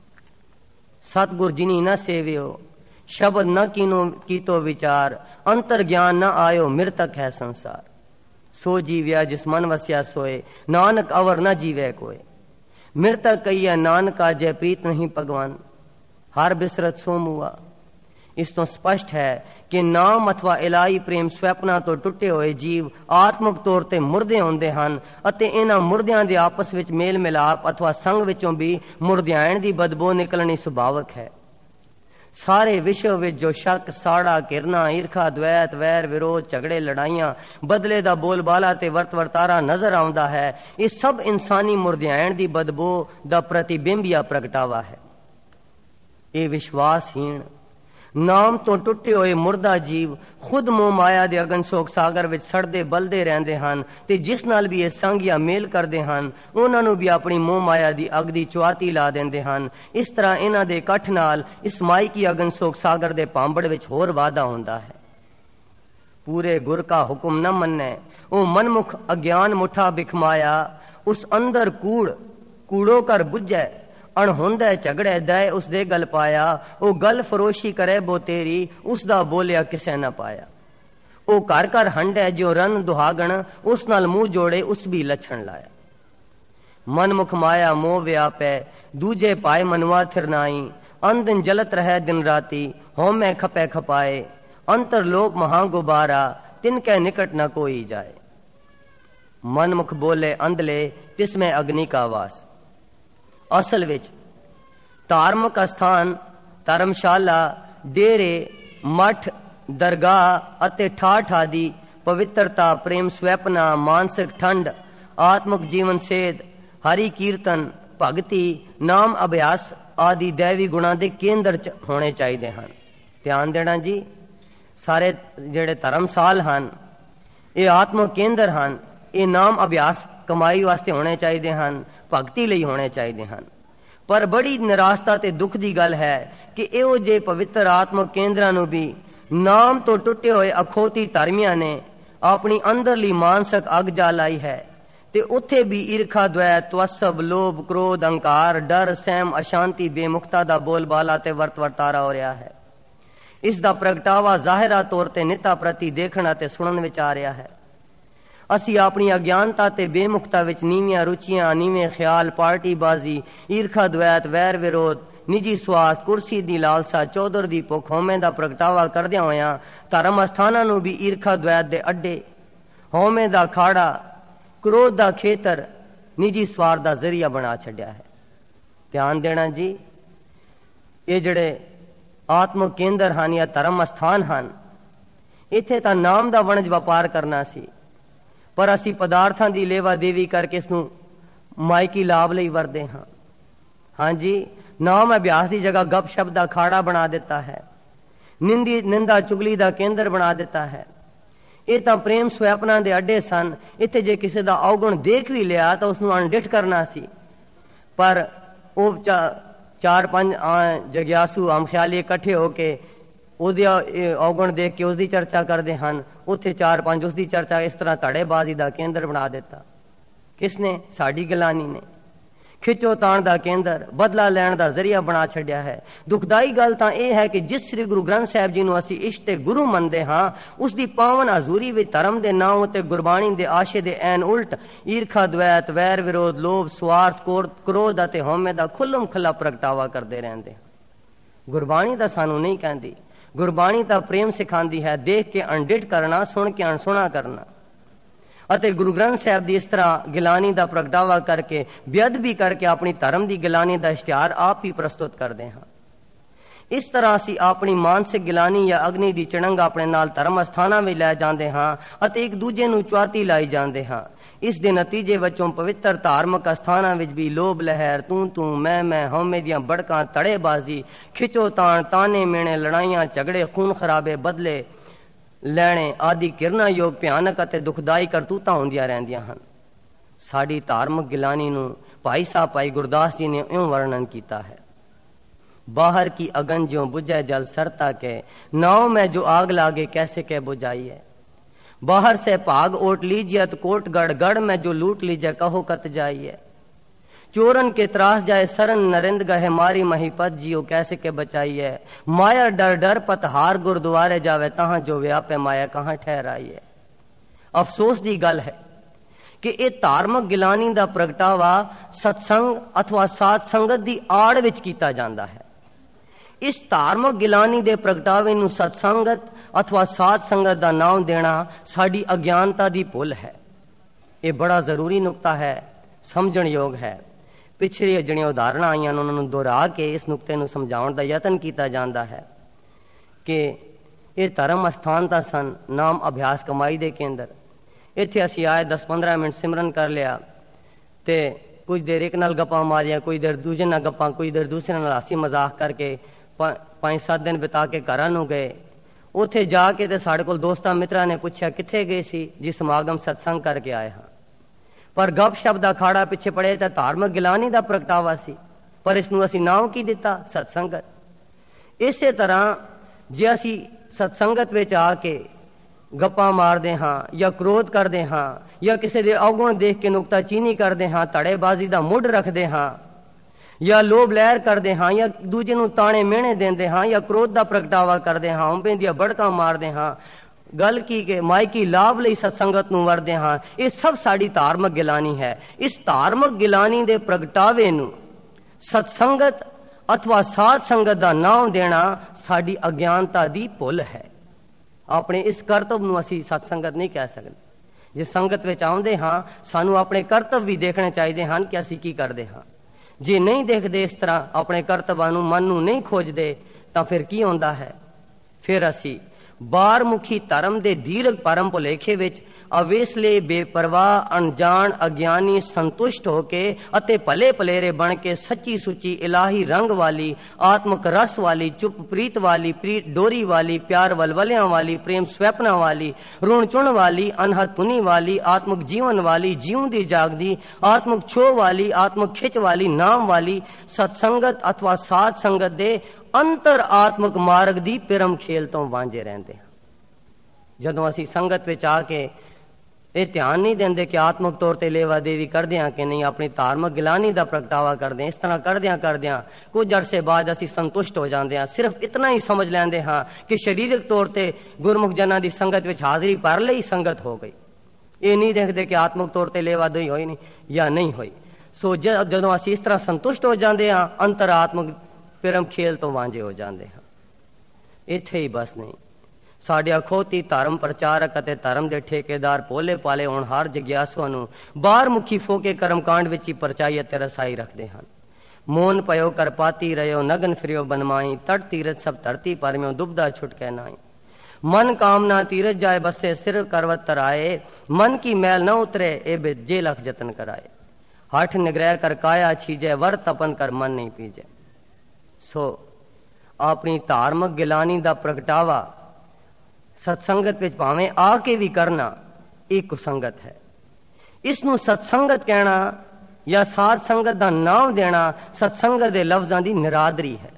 सतगुर जिनी न सेवियो, शब्द न कीनो कीतो विचार, अंतर ज्ञान न आयो मृतक है संसार। सो जीव्या जिस मन वस्या सोए, नानक अवर न जीवे कोय। मृतक कहिए नानका जय प्रीत नहीं भगवान, हर बिसरत सो मुआ। इस तो स्पष्ट है कि नाम अथवा इलाही प्रेम स्वैपना तो टुटे हुए जीव आत्मक तौर ते मुर्दे होंदे हन अते इन्हां मुर्दियां दे आपस विच मेल मिलाप अथवा संग विचों भी मुर्दियाण दी बदबू निकलनी सुभावक है। सारे विश्व विच जो शक साड़ा किरना ईर्खा द्वैत वैर विरोध झगड़े लड़ाइयां बदले दा बोलबाला ते वर्त वर्तारा नजर आउंदा है, ये सब इंसानी मुर्दियाण दी बदबू दा प्रतिबिंब या प्रगटावा है। ये विश्वासहीन नाम तो टुटे हुए मुर्दा जीव खुद मोह माया दे अगन शोक सागर विच सड़दे बलदे रहंदे हन ते जिस नाल भी ये संग या मेल करदे हन उन्हां नूं भी अपनी मोह माया दी अग दी चुआती ला देंदे हन। इस तरह इन्हां दे इकट्ठ नाल इस माई की अगन शोक सागर दे पांबड़ विच होर वाधा होंदा है। पूरे गुर का हुक्म न मन्ने ओ मनमुख अज्ञान मुठा बिखमाया, उस अंदर कूड़ कूड़ो कर बुझै, अणहुंदे झगड़े दे उस दे गल पाया। ओ गल फरोशी करे बो तेरी, उसदा बोलिया किसे न पाया। ओ घर घर हंडे जो रन दुहागण, उस नाल मुंह जोड़े उस भी लक्षण लाया। मनमुख माया मोह व्यापै, दूजे पाए मनुआ थिर नाई। अंधन जलत रहे दिन राती, होमे खपे खपाए। अंतर लोक महा गुबारा, तिनके निकट न कोई जाए। मनमुख बोले अंधले, तिसमें अग्नि का वास। असल विच धार्मिक स्थान धर्मशाला डेरे मठ दरगाह अते ठाठ आदि पवित्रता प्रेम स्वैपना मानसिक ठंड आत्मिक जीवन सेध हरि कीर्तन भगती नाम अभ्यास आदि दैवी गुणा के केंद्र च होने चाहिए हैं। ध्यान देना जी, सारे जेड़े धर्मसाल हैं ये आत्मिक केंद्र हैं, ये नाम अभ्यास कमाई वास्ते होने चाहिए हैं, भगती लई होने चाहिए हैं। पर बड़ी निराशता ते दुख दी गल है कि इहो जे पवित्र आत्मक केंद्रां नूं भी नाम तो टुटे हुए अखोती धर्मियां ने अपनी अंदरली मानसिक अग जा लाई है ते उत्थे भी ईर्खा द्वैत त्वसब लोभ क्रोध अंकार डर सहम अशांति बेमुखता दा बोलबाला ते वर्त वर्तारा हो रहा है। इस दा प्रगटावा जाहिरा तौर ते निता प्रति देखना ते सुनन विच आ रहा है। असी अपनी अज्ञानता ते बेमुखता विच नीवियां रुचियां नीवे ख्याल पार्टीबाजी ईर्खा द्वैत वैर विरोध निजी स्वार्थ कुर्सी दी लालसा चौधर दी भुख होमे दा प्रगटावा करदियां होया धर्म अस्थानां नूं भी ईर्खा द्वैत दे अड्डे होमे दा खाड़ा क्रोध दा खेतर निजी स्वार्थ दा जरिया बना छड्या है। ध्यान देना जी, ये जड़े आत्म केंद्र हन या धर्म स्थान हन इत्थे तां नाम दा वणज व्यापार करना सी, पर असी पदार्थां दी लेवा देवी करके इसनूं मायकी लाभ लई वरदे हां। हाँ जी, नाम अभ्यास की जगह गप शप दा खाड़ा बना दिता है। ਨਿੰਦੀ ਨਿੰਦਾ ਚੁਗਲੀ ਦਾ ਕੇਂਦਰ ਬਣਾ ਦਿੱਤਾ ਹੈ। ਇਹ ਤਾਂ ਪ੍ਰੇਮ ਸੁਹੇਪਨਾਂ ਦੇ ਅੱਡੇ ਸਨ। ਇੱਥੇ ਜੇ ਕਿਸੇ ਦਾ ਔਗਣ ਦੇਖ ਵੀ ਲਿਆ ਤਾਂ ਉਸ ਨੂੰ ਅਣਡਿੱਠ ਕਰਨਾ ਸੀ, ਪਰ ਉਹ ਚਾਰ ਪੰਜ ਜਗਿਆਸੂ ਹਮਖਿਆਲੀ ਇਕੱਠੇ ਹੋ ਕੇ ਉਹਦੇ ਔਗਣ ਦੇਖ ਕੇ ਉਸਦੀ ਚਰਚਾ ਕਰਦੇ ਹਨ। ਉੱਥੇ ਚਾਰ ਪੰਜ ਉਸਦੀ ਚਰਚਾ ਇਸ ਤਰ੍ਹਾਂ ਧੜੇਬਾਜ਼ੀ ਦਾ ਕੇਂਦਰ ਬਣਾ ਦਿੱਤਾ। ਕਿਸਨੇ? ਸਾਡੀ ਗਿਲਾਨੀ ਨੇ। ਖਿੱਚੋ ਤਾਣ ਦਾ ਕੇਂਦਰ, ਬਦਲਾ ਲੈਣ ਦਾ ਜ਼ਰੀਆ ਬਣਾ ਛੱਡਿਆ ਹੈ। ਦੁਖਦਾਈ ਗੱਲ ਤਾਂ ਇਹ ਹੈ ਕਿ ਜਿਸ ਸ੍ਰੀ ਗੁਰੂ ਗ੍ਰੰਥ ਸਾਹਿਬ ਜੀ ਨੂੰ ਅਸੀਂ ਇਸ਼ਟ ਤੇ ਗੁਰੂ ਮੰਨਦੇ ਹਾਂ, ਉਸ ਦੀ ਪਾਵਨ ਹਜ਼ੂਰੀ ਵਿੱਚ ਧਰਮ ਦੇ ਨਾਮ ਉੱਤੇ ਗੁਰਬਾਣੀ ਦੇ ਆਸ਼ੇ ਦੇ ਐਨ ਉਲਟ ਈਰਖਾ, ਦਵੈਤ, ਵੈਰ ਵਿਰੋਧ, ਲੋਭ, ਸਵਾਰਥ, ਕ੍ਰੋਧ ਅਤੇ ਹਉਮੈ ਦਾ ਖੁੱਲਮ ਖੁੱਲਾ ਪ੍ਰਗਟਾਵਾ ਕਰਦੇ ਰਹਿੰਦੇ। ਗੁਰਬਾਣੀ ਤਾਂ ਸਾਨੂੰ ਨਹੀਂ ਕਹਿੰਦੀ। ਗੁਰਬਾਣੀ ਤਾਂ ਪ੍ਰੇਮ ਸਿਖਾਉਂਦੀ ਹੈ, ਦੇਖ ਕੇ ਅਣਡਿੱਠ ਕਰਨਾ, ਸੁਣ ਕੇ ਅਣਸੁਣਾ ਕਰਨਾ। ਅਤੇ ਗੁਰੂ ਗ੍ਰੰਥ ਸਾਹਿਬ ਦੀ ਇਸ ਤਰ੍ਹਾਂ ਗਿਲਾਨੀ ਦਾ ਪ੍ਰਗਟਾਵਾ ਕਰਕੇ, ਬੇਅਦਬੀ ਕਰਕੇ ਆਪਣੀ ਧਰਮ ਦੀ ਗਿਲਾਨੀ ਦਾ ਇਸ਼ਤਿਹਾਰ ਆਪ ਹੀ ਪ੍ਰਸਤੁਤ ਕਰਦੇ ਹਾਂ। ਇਸ ਤਰ੍ਹਾਂ ਅਸੀਂ ਆਪਣੀ ਮਾਨਸਿਕ ਗਿਲਾਨੀ ਜਾਂ ਅਗਨੀ ਦੀ ਚਿਣੰਗ ਆਪਣੇ ਨਾਲ ਧਰਮ ਅਸਥਾਨਾਂ ਵਿੱਚ ਲੈ ਜਾਂਦੇ ਹਾਂ ਅਤੇ ਇੱਕ ਦੂਜੇ ਨੂੰ ਚੁਆਤੀ ਲਾਈ ਜਾਂਦੇ ਹਾਂ। ਇਸ ਦੇ ਨਤੀਜੇ ਵਜੋਂ ਪਵਿੱਤਰ ਧਾਰਮਿਕ ਅਸਥਾਨਾਂ ਵਿੱਚ ਵੀ ਲੋਭ ਲਹਿਰ, ਤੂੰ ਤੂੰ ਮੈਂ ਮੈਂ, ਹਉਮੈ ਦੀਆਂ ਬੜਕਾਂ, ਧੜੇਬਾਜ਼ੀ, ਖਿੱਚੋ ਤਾਣ, ਤਾਨੇ ਮੇਣੇ, ਲੜਾਈਆਂ, ਝਗੜੇ, ਖੂਨ ਖਰਾਬੇ, ਬਦਲੇ ਲੈਣੇ ਆਦਿ ਕਿਰਨਾ ਯੋਗ ਭਿਆਨਕ ਅਤੇ ਦੁਖਦਾਈ ਕਰਤੂਤਾਂ ਹੁੰਦੀਆਂ ਰਹਿੰਦੀਆਂ ਹਨ। ਸਾਡੀ ਧਾਰਮਿਕ ਗਿਲਾਨੀ ਨੂੰ ਭਾਈ ਸਾਹਿਬ ਭਾਈ ਗੁਰਦਾਸ ਜੀ ਨੇ ਇਉਂ ਵਰਣਨ ਕੀਤਾ ਹੈ। ਬਾਹਰ ਕੀ ਅਗਨ ਜਿਉਂ ਬੁਝੈ ਜਲ ਸਰਤਾ ਕੇ, ਨਾਉ ਮੈਂ ਜੋ आग लागे कैसे के बुझाई है। बाहर से भाग ओट लीजिए कोट गढ़ गढ़ में जो लूट लीजिए कहो कत जाइए। चोरन के त्रास जाए सरन नरिंद गहे मारी मही पत जियो कैसे के बचाइए। माया डर डर पत हार गुरुद्वारे जावे तहां जो व्यापे माया कहां ठहराइए। अफसोस दी गल है कि ਇਹ ਧਾਰਮਿਕ ਗਿਲਾਨੀ ਦਾ ਪ੍ਰਗਟਾਵਾ ਸਤਸੰਗ ਅਥਵਾ ਸਾਧ ਸੰਗਤ ਦੀ ਆੜ ਵਿੱਚ ਕੀਤਾ ਜਾਂਦਾ ਹੈ। ਇਸ ਧਾਰਮਿਕ ਗਿਲਾਨੀ ਦੇ ਪ੍ਰਗਟਾਵੇ ਨੂੰ ਸਤਸੰਗਤ ਅਥਵਾ ਸਾਧ ਸੰਗਤ ਦਾ ਨਾਮ ਦੇਣਾ ਸਾਡੀ ਅਗਿਆਨਤਾ ਦੀ ਭੁੱਲ ਹੈ। ਇਹ ਬੜਾ ਜ਼ਰੂਰੀ ਨੁਕਤਾ ਹੈ, ਸਮਝਣ ਯੋਗ ਹੈ। ਪਿਛਲੇ ਜਿਹੜੀਆਂ ਉਦਾਹਰਣਾਂ ਆਈਆਂ ਉਹਨਾਂ ਨੂੰ ਦੁਹਰਾ ਕੇ ਇਸ ਨੁਕਤੇ ਨੂੰ ਸਮਝਾਉਣ ਦਾ ਯਤਨ ਕੀਤਾ ਜਾਂਦਾ ਹੈ ਕਿ ਇਹ ਧਰਮ ਅਸਥਾਨ ਤਾਂ ਸਨ, ਨਾਮ ਅਭਿਆਸ ਕਮਾਈ ਦੇ ਕੇਂਦਰ। ਇੱਥੇ ਅਸੀਂ ਆਏ ਦਸ ਪੰਦਰਾਂ ਮਿੰਟ ਸਿਮਰਨ ਕਰ ਲਿਆ ਤੇ ਕੁਝ ਦੇਰ ਇੱਕ ਨਾਲ ਗੱਪਾਂ ਮਾਰੀਆਂ, ਕੁਝ ਦੇਰ ਦੂਜੇ ਨਾਲ ਗੱਪਾਂ, ਕੁਝ ਦੇਰ ਦੂਸਰੇ ਨਾਲ ਹਾਸੀ ਮਜ਼ਾਕ ਕਰਕੇ ਪੰਜ ਸੱਤ ਦਿਨ ਬਿਤਾ ਕੇ ਘਰਾਂ ਨੂੰ ਗਏ। ਉੱਥੇ ਜਾ ਕੇ ਤੇ ਸਾਡੇ ਕੋਲ ਦੋਸਤਾਂ ਮਿੱਤਰਾਂ ਨੇ ਪੁੱਛਿਆ ਕਿੱਥੇ ਗਏ ਸੀ? ਜੀ ਸਮਾਗਮ ਸਤਸੰਗ ਕਰਕੇ ਆਏ ਹਾਂ। ਪਰ ਗੱਪ ਸ਼ਬਦ ਦਾ ਖਾੜਾ ਪਿੱਛੇ ਪੜੇ ਤਾਂ ਧਾਰਮਿਕ ਗਿਲਾਨੀ ਦਾ ਪ੍ਰਗਟਾਵਾ ਸੀ, ਪਰ ਇਸ ਨੂੰ ਅਸੀਂ ਨਾਮ ਕੀ ਦਿੱਤਾ? ਸਤਸੰਗਤ। ਇਸੇ ਤਰ੍ਹਾਂ ਜੇ ਅਸੀਂ ਸਤਸੰਗਤ ਵਿੱਚ ਆ ਕੇ ਗੱਪਾਂ ਮਾਰਦੇ ਹਾਂ ਜਾਂ ਕ੍ਰੋਧ ਕਰਦੇ ਹਾਂ ਜਾਂ ਕਿਸੇ ਦੇ ਔਗਣ ਦੇਖ ਕੇ ਨੁਕਤਾ ਚੀਨੀ ਕਰਦੇ ਹਾਂ, ਧੜੇਬਾਜ਼ੀ ਦਾ ਮੁੱਢ ਰੱਖਦੇ ਹਾਂ ਜਾਂ ਲੋਭ ਲਹਿਰ ਕਰਦੇ ਹਾਂ ਜਾਂ ਦੂਜੇ ਨੂੰ ਤਾਣੇ ਮਿਹਣੇ ਦਿੰਦੇ ਹਾਂ ਜਾਂ ਕ੍ਰੋਧ ਦਾ ਪ੍ਰਗਟਾਵਾ ਕਰਦੇ ਹਾਂ, ਹਉਮੈ ਦੀਆਂ ਬੜਕਾਂ ਮਾਰਦੇ ਹਾਂ, ਗੱਲ ਕੀ ਕਿ ਮਾਇਕੀ ਲਾਭ ਲਈ ਸਤਸੰਗਤ ਨੂੰ ਵਰਦੇ ਹਾਂ, ਇਹ ਸਭ ਸਾਡੀ ਧਾਰਮਿਕ ਗਿਲਾਨੀ ਹੈ। ਇਸ ਧਾਰਮਿਕ ਗਿਲਾਨੀ ਦੇ ਪ੍ਰਗਟਾਵੇ ਨੂੰ ਸਤਸੰਗਤ ਅਥਵਾ ਸਾਧ ਸੰਗਤ ਦਾ ਨਾਮ ਦੇਣਾ ਸਾਡੀ ਅਗਿਆਨਤਾ ਦੀ ਭੁੱਲ ਹੈ। ਆਪਣੇ ਇਸ ਕਰਤੱਵ ਨੂੰ ਅਸੀਂ ਸਤਸੰਗਤ ਨਹੀਂ ਕਹਿ ਸਕਦੇ। ਜੇ ਸੰਗਤ ਵਿੱਚ ਆਉਂਦੇ ਹਾਂ ਸਾਨੂੰ ਆਪਣੇ ਕਰਤੱਵ ਵੀ ਦੇਖਣੇ ਚਾਹੀਦੇ ਹਨ ਕਿ ਅਸੀਂ ਕੀ ਕਰਦੇ ਹਾਂ। ਜੇ ਨਹੀਂ ਦੇਖਦੇ ਇਸ ਤਰ੍ਹਾਂ ਆਪਣੇ ਕਰਤੱਵਾਂ ਨੂੰ, ਮਨ ਨੂੰ ਨਹੀਂ ਖੋਜਦੇ ਤਾਂ ਫਿਰ ਕੀ ਹੁੰਦਾ ਹੈ? ਫਿਰ ਅਸੀਂ ਬਾਹਰਮੁਖੀ ਧਰਮ ਦੇ ਦੀਰਘ ਪਰਮ ਭੁਲੇਖੇ ਵਿੱਚ ਅਵੇਸਲੇ, ਬੇਪਰਵਾਹ, ਅਣਜਾਣ, ਅਗਿਆਨੀ, ਸੰਤੁਸ਼ਟ ਹੋ ਕੇ ਅਤੇ ਭਲੇ ਭਲੇਰੇ ਬਣ ਕੇ ਸੱਚੀ ਸੁੱਚੀ ਇਲਾਹੀ ਰੰਗ ਵਾਲੀ, ਆਤਮਕ ਰਸ ਵਾਲੀ, ਚੁੱਪ ਪ੍ਰੀਤ ਵਾਲੀ, ਪ੍ਰੀਤ ਡੋਰੀ ਵਾਲੀ, ਪਿਆਰ ਵਲਵਲਿਆਂ ਵਾਲੀ, ਪ੍ਰੇਮ ਸਵੈਪਨਾ ਵਾਲੀ, ਰੁਣ ਚੁਣ ਵਾਲੀ, ਅਨਹਦ ਪੁਨੀ ਵਾਲੀ, ਆਤਮਕ ਜੀਵਨ ਵਾਲੀ, ਜਿਉਂਦੀ ਜਾਗਦੀ, ਆਤਮਕ ਛੋਹ ਵਾਲੀ, ਆਤਮਕ ਖਿੱਚ ਵਾਲੀ, ਨਾਮ ਵਾਲੀ ਸਤਸੰਗਤ ਅਥਵਾ ਸਾਧ ਸੰਗਤ ਦੇ ਅੰਤਰ ਆਤਮਕ ਮਾਰਗ ਦੀ ਪਿਰਮ ਖੇਲ ਤੋਂ ਵਾਂਝੇ ਰਹਿੰਦੇ ਹਾਂ। ਜਦੋਂ ਅਸੀਂ ਸੰਗਤ ਵਿੱਚ ਆ ਕੇ ਇਹ ਧਿਆਨ ਨਹੀਂ ਦਿੰਦੇ ਕਿ ਆਤਮਕ ਤੌਰ ਤੇ ਲੇਵਾ ਦੇਵੀ ਕਰਦੇ ਹਾਂ ਕਿ ਨਹੀਂ, ਆਪਣੀ ਧਾਰਮਿਕ ਗਿਲਾਨੀ ਦਾ ਪ੍ਰਗਟਾਵਾ ਕਰਦੇ ਹਾਂ, ਇਸ ਤਰ੍ਹਾਂ ਕਰਦਿਆਂ ਕਰਦਿਆਂ ਕੁਝ ਅਰਸੇ ਬਾਅਦ ਅਸੀਂ ਸੰਤੁਸ਼ਟ ਹੋ ਜਾਂਦੇ ਹਾਂ। ਸਿਰਫ ਇਤਨਾ ਹੀ ਸਮਝ ਲੈਂਦੇ ਹਾਂ ਕਿ ਸਰੀਰਕ ਤੌਰ ਤੇ ਗੁਰਮੁਖ ਜਨਾਂ ਦੀ ਸੰਗਤ ਵਿੱਚ ਹਾਜ਼ਰੀ ਭਰ ਲਈ, ਸੰਗਤ ਹੋ ਗਈ। ਇਹ ਨਹੀਂ ਦੇਖਦੇ ਕਿ ਆਤਮਕ ਤੌਰ ਤੇ ਲੇਵਾ ਦੇਵੀ ਹੋਈ ਨਹੀਂ ਜਾਂ ਨਹੀਂ ਹੋਈ। ਸੋ ਜਦੋਂ ਅਸੀਂ ਇਸ ਤਰ੍ਹਾਂ ਸੰਤੁਸ਼ਟ ਹੋ ਜਾਂਦੇ ਹਾਂ, ਅੰਤਰ ਆਤਮਕ ਪਿਰਮ ਖੇਲ ਤੋਂ ਵਾਂਝੇ ਹੋ ਜਾਂਦੇ ਹਾਂ। ਇੱਥੇ ਹੀ ਬਸ ਨਹੀਂ, ਸਾਡੇ ਅਖੌਤੀ ਧਰਮ ਪ੍ਰਚਾਰਕ ਅਤੇ ਧਰਮ ਦੇ ਠੇਕੇਦਾਰ ਭੋਲੇ ਪਾਲੇ ਹੋਣ ਹਰ ਜਗਿਆਸੂਆਂ ਨੂੰ ਬਾਹਰਮੁਖੀ ਫੋਕੇ ਕਰਮਕਾਂਡ ਵਿੱਚ ਹੀ ਪਰਚਾਈ ਅਤੇ ਰਸਾਈ ਰੱਖਦੇ ਹਨ। ਮੋਨ ਪਇਓ ਕਰਪਾਤੀ ਰਹਿਓ ਨਗਨ ਫਿਰਿਓ ਬਨਮਾਈ, ਤਟ ਤੀਰਥ ਸਭ ਧਰਤੀ ਪਰਮਿਓ ਦੁਬਦਾ ਛੁਟਕੇ ਨਾਈ। मन कामना तीरथ जाए बसे सिर करवत तराए, मन की मैल न उतरे ए बे जे लख जतन कराए। हठ निग्रह कर काया छीजे वर तपन कर मन नहीं पीजे। सो ਆਪਣੀ ਧਾਰਮਿਕ ਗਿਲਾਨੀ ਦਾ ਪ੍ਰਗਟਾਵਾ ਸਤਸੰਗਤ ਵਿੱਚ ਭਾਵੇਂ ਆ ਕੇ ਵੀ ਕਰਨਾ, ਇਹ ਕੁਸੰਗਤ ਹੈ। ਇਸ ਨੂੰ ਸਤਸੰਗਤ ਕਹਿਣਾ ਜਾਂ ਸਾਧ ਸੰਗਤ ਦਾ ਨਾਮ ਦੇਣਾ ਸਤਸੰਗਤ ਦੇ ਲਫ਼ਜ਼ਾਂ ਦੀ ਨਿਰਾਦਰੀ ਹੈ।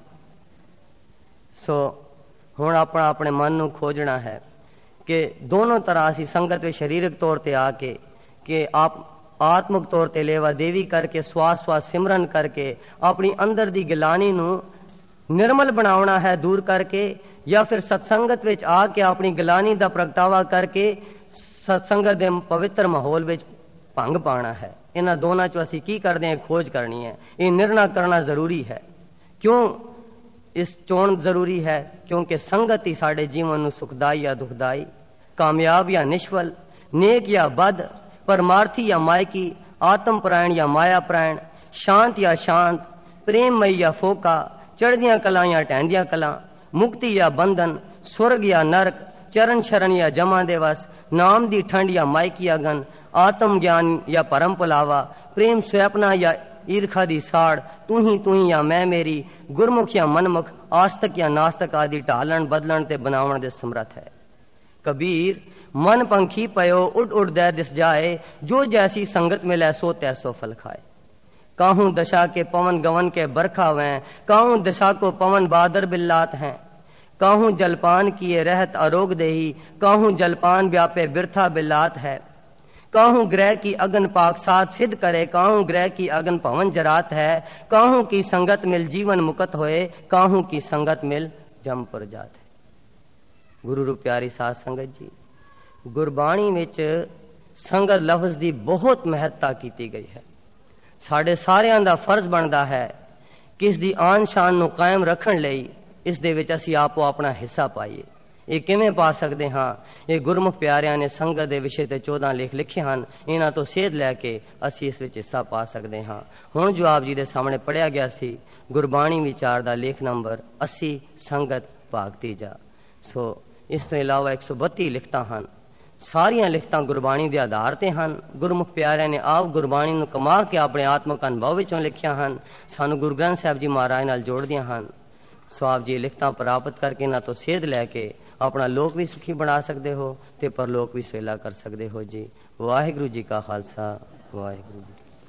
ਸੋ ਹੁਣ ਆਪਣਾ ਆਪਣੇ ਮਨ ਨੂੰ ਖੋਜਣਾ ਹੈ ਕਿ ਦੋਨੋਂ ਤਰ੍ਹਾਂ ਅਸੀਂ ਸੰਗਤ ਵਿੱਚ ਸਰੀਰਕ ਤੌਰ ਤੇ ਆ ਕੇ ਕਿ ਆਪ ਆਤਮਿਕ ਤੌਰ ਤੇ ਲੇਵਾ ਦੇਵੀ ਕਰਕੇ ਸਵਾਸ ਸਵਾਸ ਸਿਮਰਨ ਕਰਕੇ ਆਪਣੀ ਅੰਦਰ ਦੀ ਗਿਲਾਨੀ ਨੂੰ ਨਿਰਮਲ ਬਣਾਉਣਾ ਹੈ ਦੂਰ ਕਰਕੇ, ਜਾਂ ਫਿਰ ਸਤਸੰਗਤ ਵਿੱਚ ਆ ਕੇ ਆਪਣੀ ਗਿਲਾਨੀ ਦਾ ਪ੍ਰਗਟਾਵਾ ਕਰਕੇ ਸਤਸੰਗਤ ਦੇ ਪਵਿੱਤਰ ਮਾਹੌਲ ਵਿੱਚ ਭੰਗ ਪਾਉਣਾ ਹੈ। ਇਹਨਾਂ ਦੋਨਾਂ ਚੋਂ ਅਸੀਂ ਕੀ ਕਰਦੇ ਹਾਂ, ਖੋਜ ਕਰਨੀ ਹੈ। ਇਹ ਨਿਰਣਾ ਕਰਨਾ ਜ਼ਰੂਰੀ ਹੈ। ਕਿਉਂ ਇਸ ਚੋਣ ਜ਼ਰੂਰੀ ਹੈ? ਕਿਉਂਕਿ ਸੰਗਤ ਹੀ ਸਾਡੇ ਜੀਵਨ ਨੂੰ ਸੁਖਦਾਈ ਜਾਂ ਦੁਖਦਾਈ, ਕਾਮਯਾਬ ਜਾਂ ਨਿਸ਼ਫਲ, ਨੇਕ ਜਾਂ ਬਦ, ਪਰਮਾਰਥੀ ਜਾਂ ਮਾਇਕੀ, ਆਤਮ ਪ੍ਰਾਇਣ ਜਾਂ ਮਾਇਆ ਪ੍ਰਾਇਣ, ਸ਼ਾਂਤ ਜਾਂ ਸ਼ਾਂਤ, ਪ੍ਰੇਮਮਈ ਜਾਂ ਫੋਕਾ, ਚੜ੍ਹਦੀਆਂ ਕਲਾਂ ਜਾਂ ਢਹਿੰਦੀਆਂ ਕਲਾਂ, ਮੁਕਤੀ ਜਾਂ ਬੰਧਨ, स्वर्ग या नरक, चरण शरण या जमा दिवस, नाम दी ठंड या मायकी अगन, आत्म ज्ञान या परम पुलावा, प्रेम स्वप्ना या ईर्खा दी साड़, तू ही तू ही या मैं मेरी, गुरमुख या मनमुख, आस्तक या नास्तक आदि टालन बदलन ते बनावन दे समर्थ है। कबीर मन पंखी पयो उड़ उड़ दे दिस जाए, जो जैसी संगत मिले सो तैसो फल खाए। काहूं दशा के पवन गवन के बरखा वैं, काहूं दशा को पवन बादर बिल्लात हैं, काहूं जलपान किए रहत अरोग देही, काहूं जलपान व्यापे बिरथा बिल्लात है। काहूं ग्रह की अगन पाक साथ सिद्ध करे, काहूं ग्रह की अगन पवन जरात है। काहूं की संगत मिल जीवन मुकत होए, काहूं की संगत मिल जमपुर जात है। गुरु रूप प्यारी साध संगत जी, गुरबाणी विच संगत लफ्ज की बहुत महत्ता की गई है। साढ़े सारियां दा फर्ज बनता है कि इस दी आन शान नूं कायम रखण लई इस दे विच असीं आपो अपना हिस्सा पाईए। ये किवें पा सकते हाँ? ये गुरमुख प्यारियां ने संगत दे विषय ते चौदह लेख लिखे हैं, इन्हां तो सेध लैके असीं इस विच हिस्सा पा सकते हाँ। हुण जो आप जी दे सामने पढ़िया गया सी गुरबाणी विचार दा लेख नंबर अस्सी, संगत भाग तीजा। सो इस तो इलावा एक सौ बत्ती लिखतां हैं, सारिया लिखतां गुरबाणी के आधार ते हैं। गुरमुख प्यारियां ने आप गुरबाणी नूं कमा के अपने आत्मक अनुभव विचों लिखिया हैं, सानू गुरु ग्रंथ साहिब जी महाराज नाल जोड़दियां हैं। सो आप जी लिखतां प्राप्त करके इन्हां तो सेध लैके अपना लोक भी सुखी बना सकते हो ते परलोक भी सुहेला कर सकते हो जी। वाहिगुरू जी का खालसा, वाहिगुरू जी।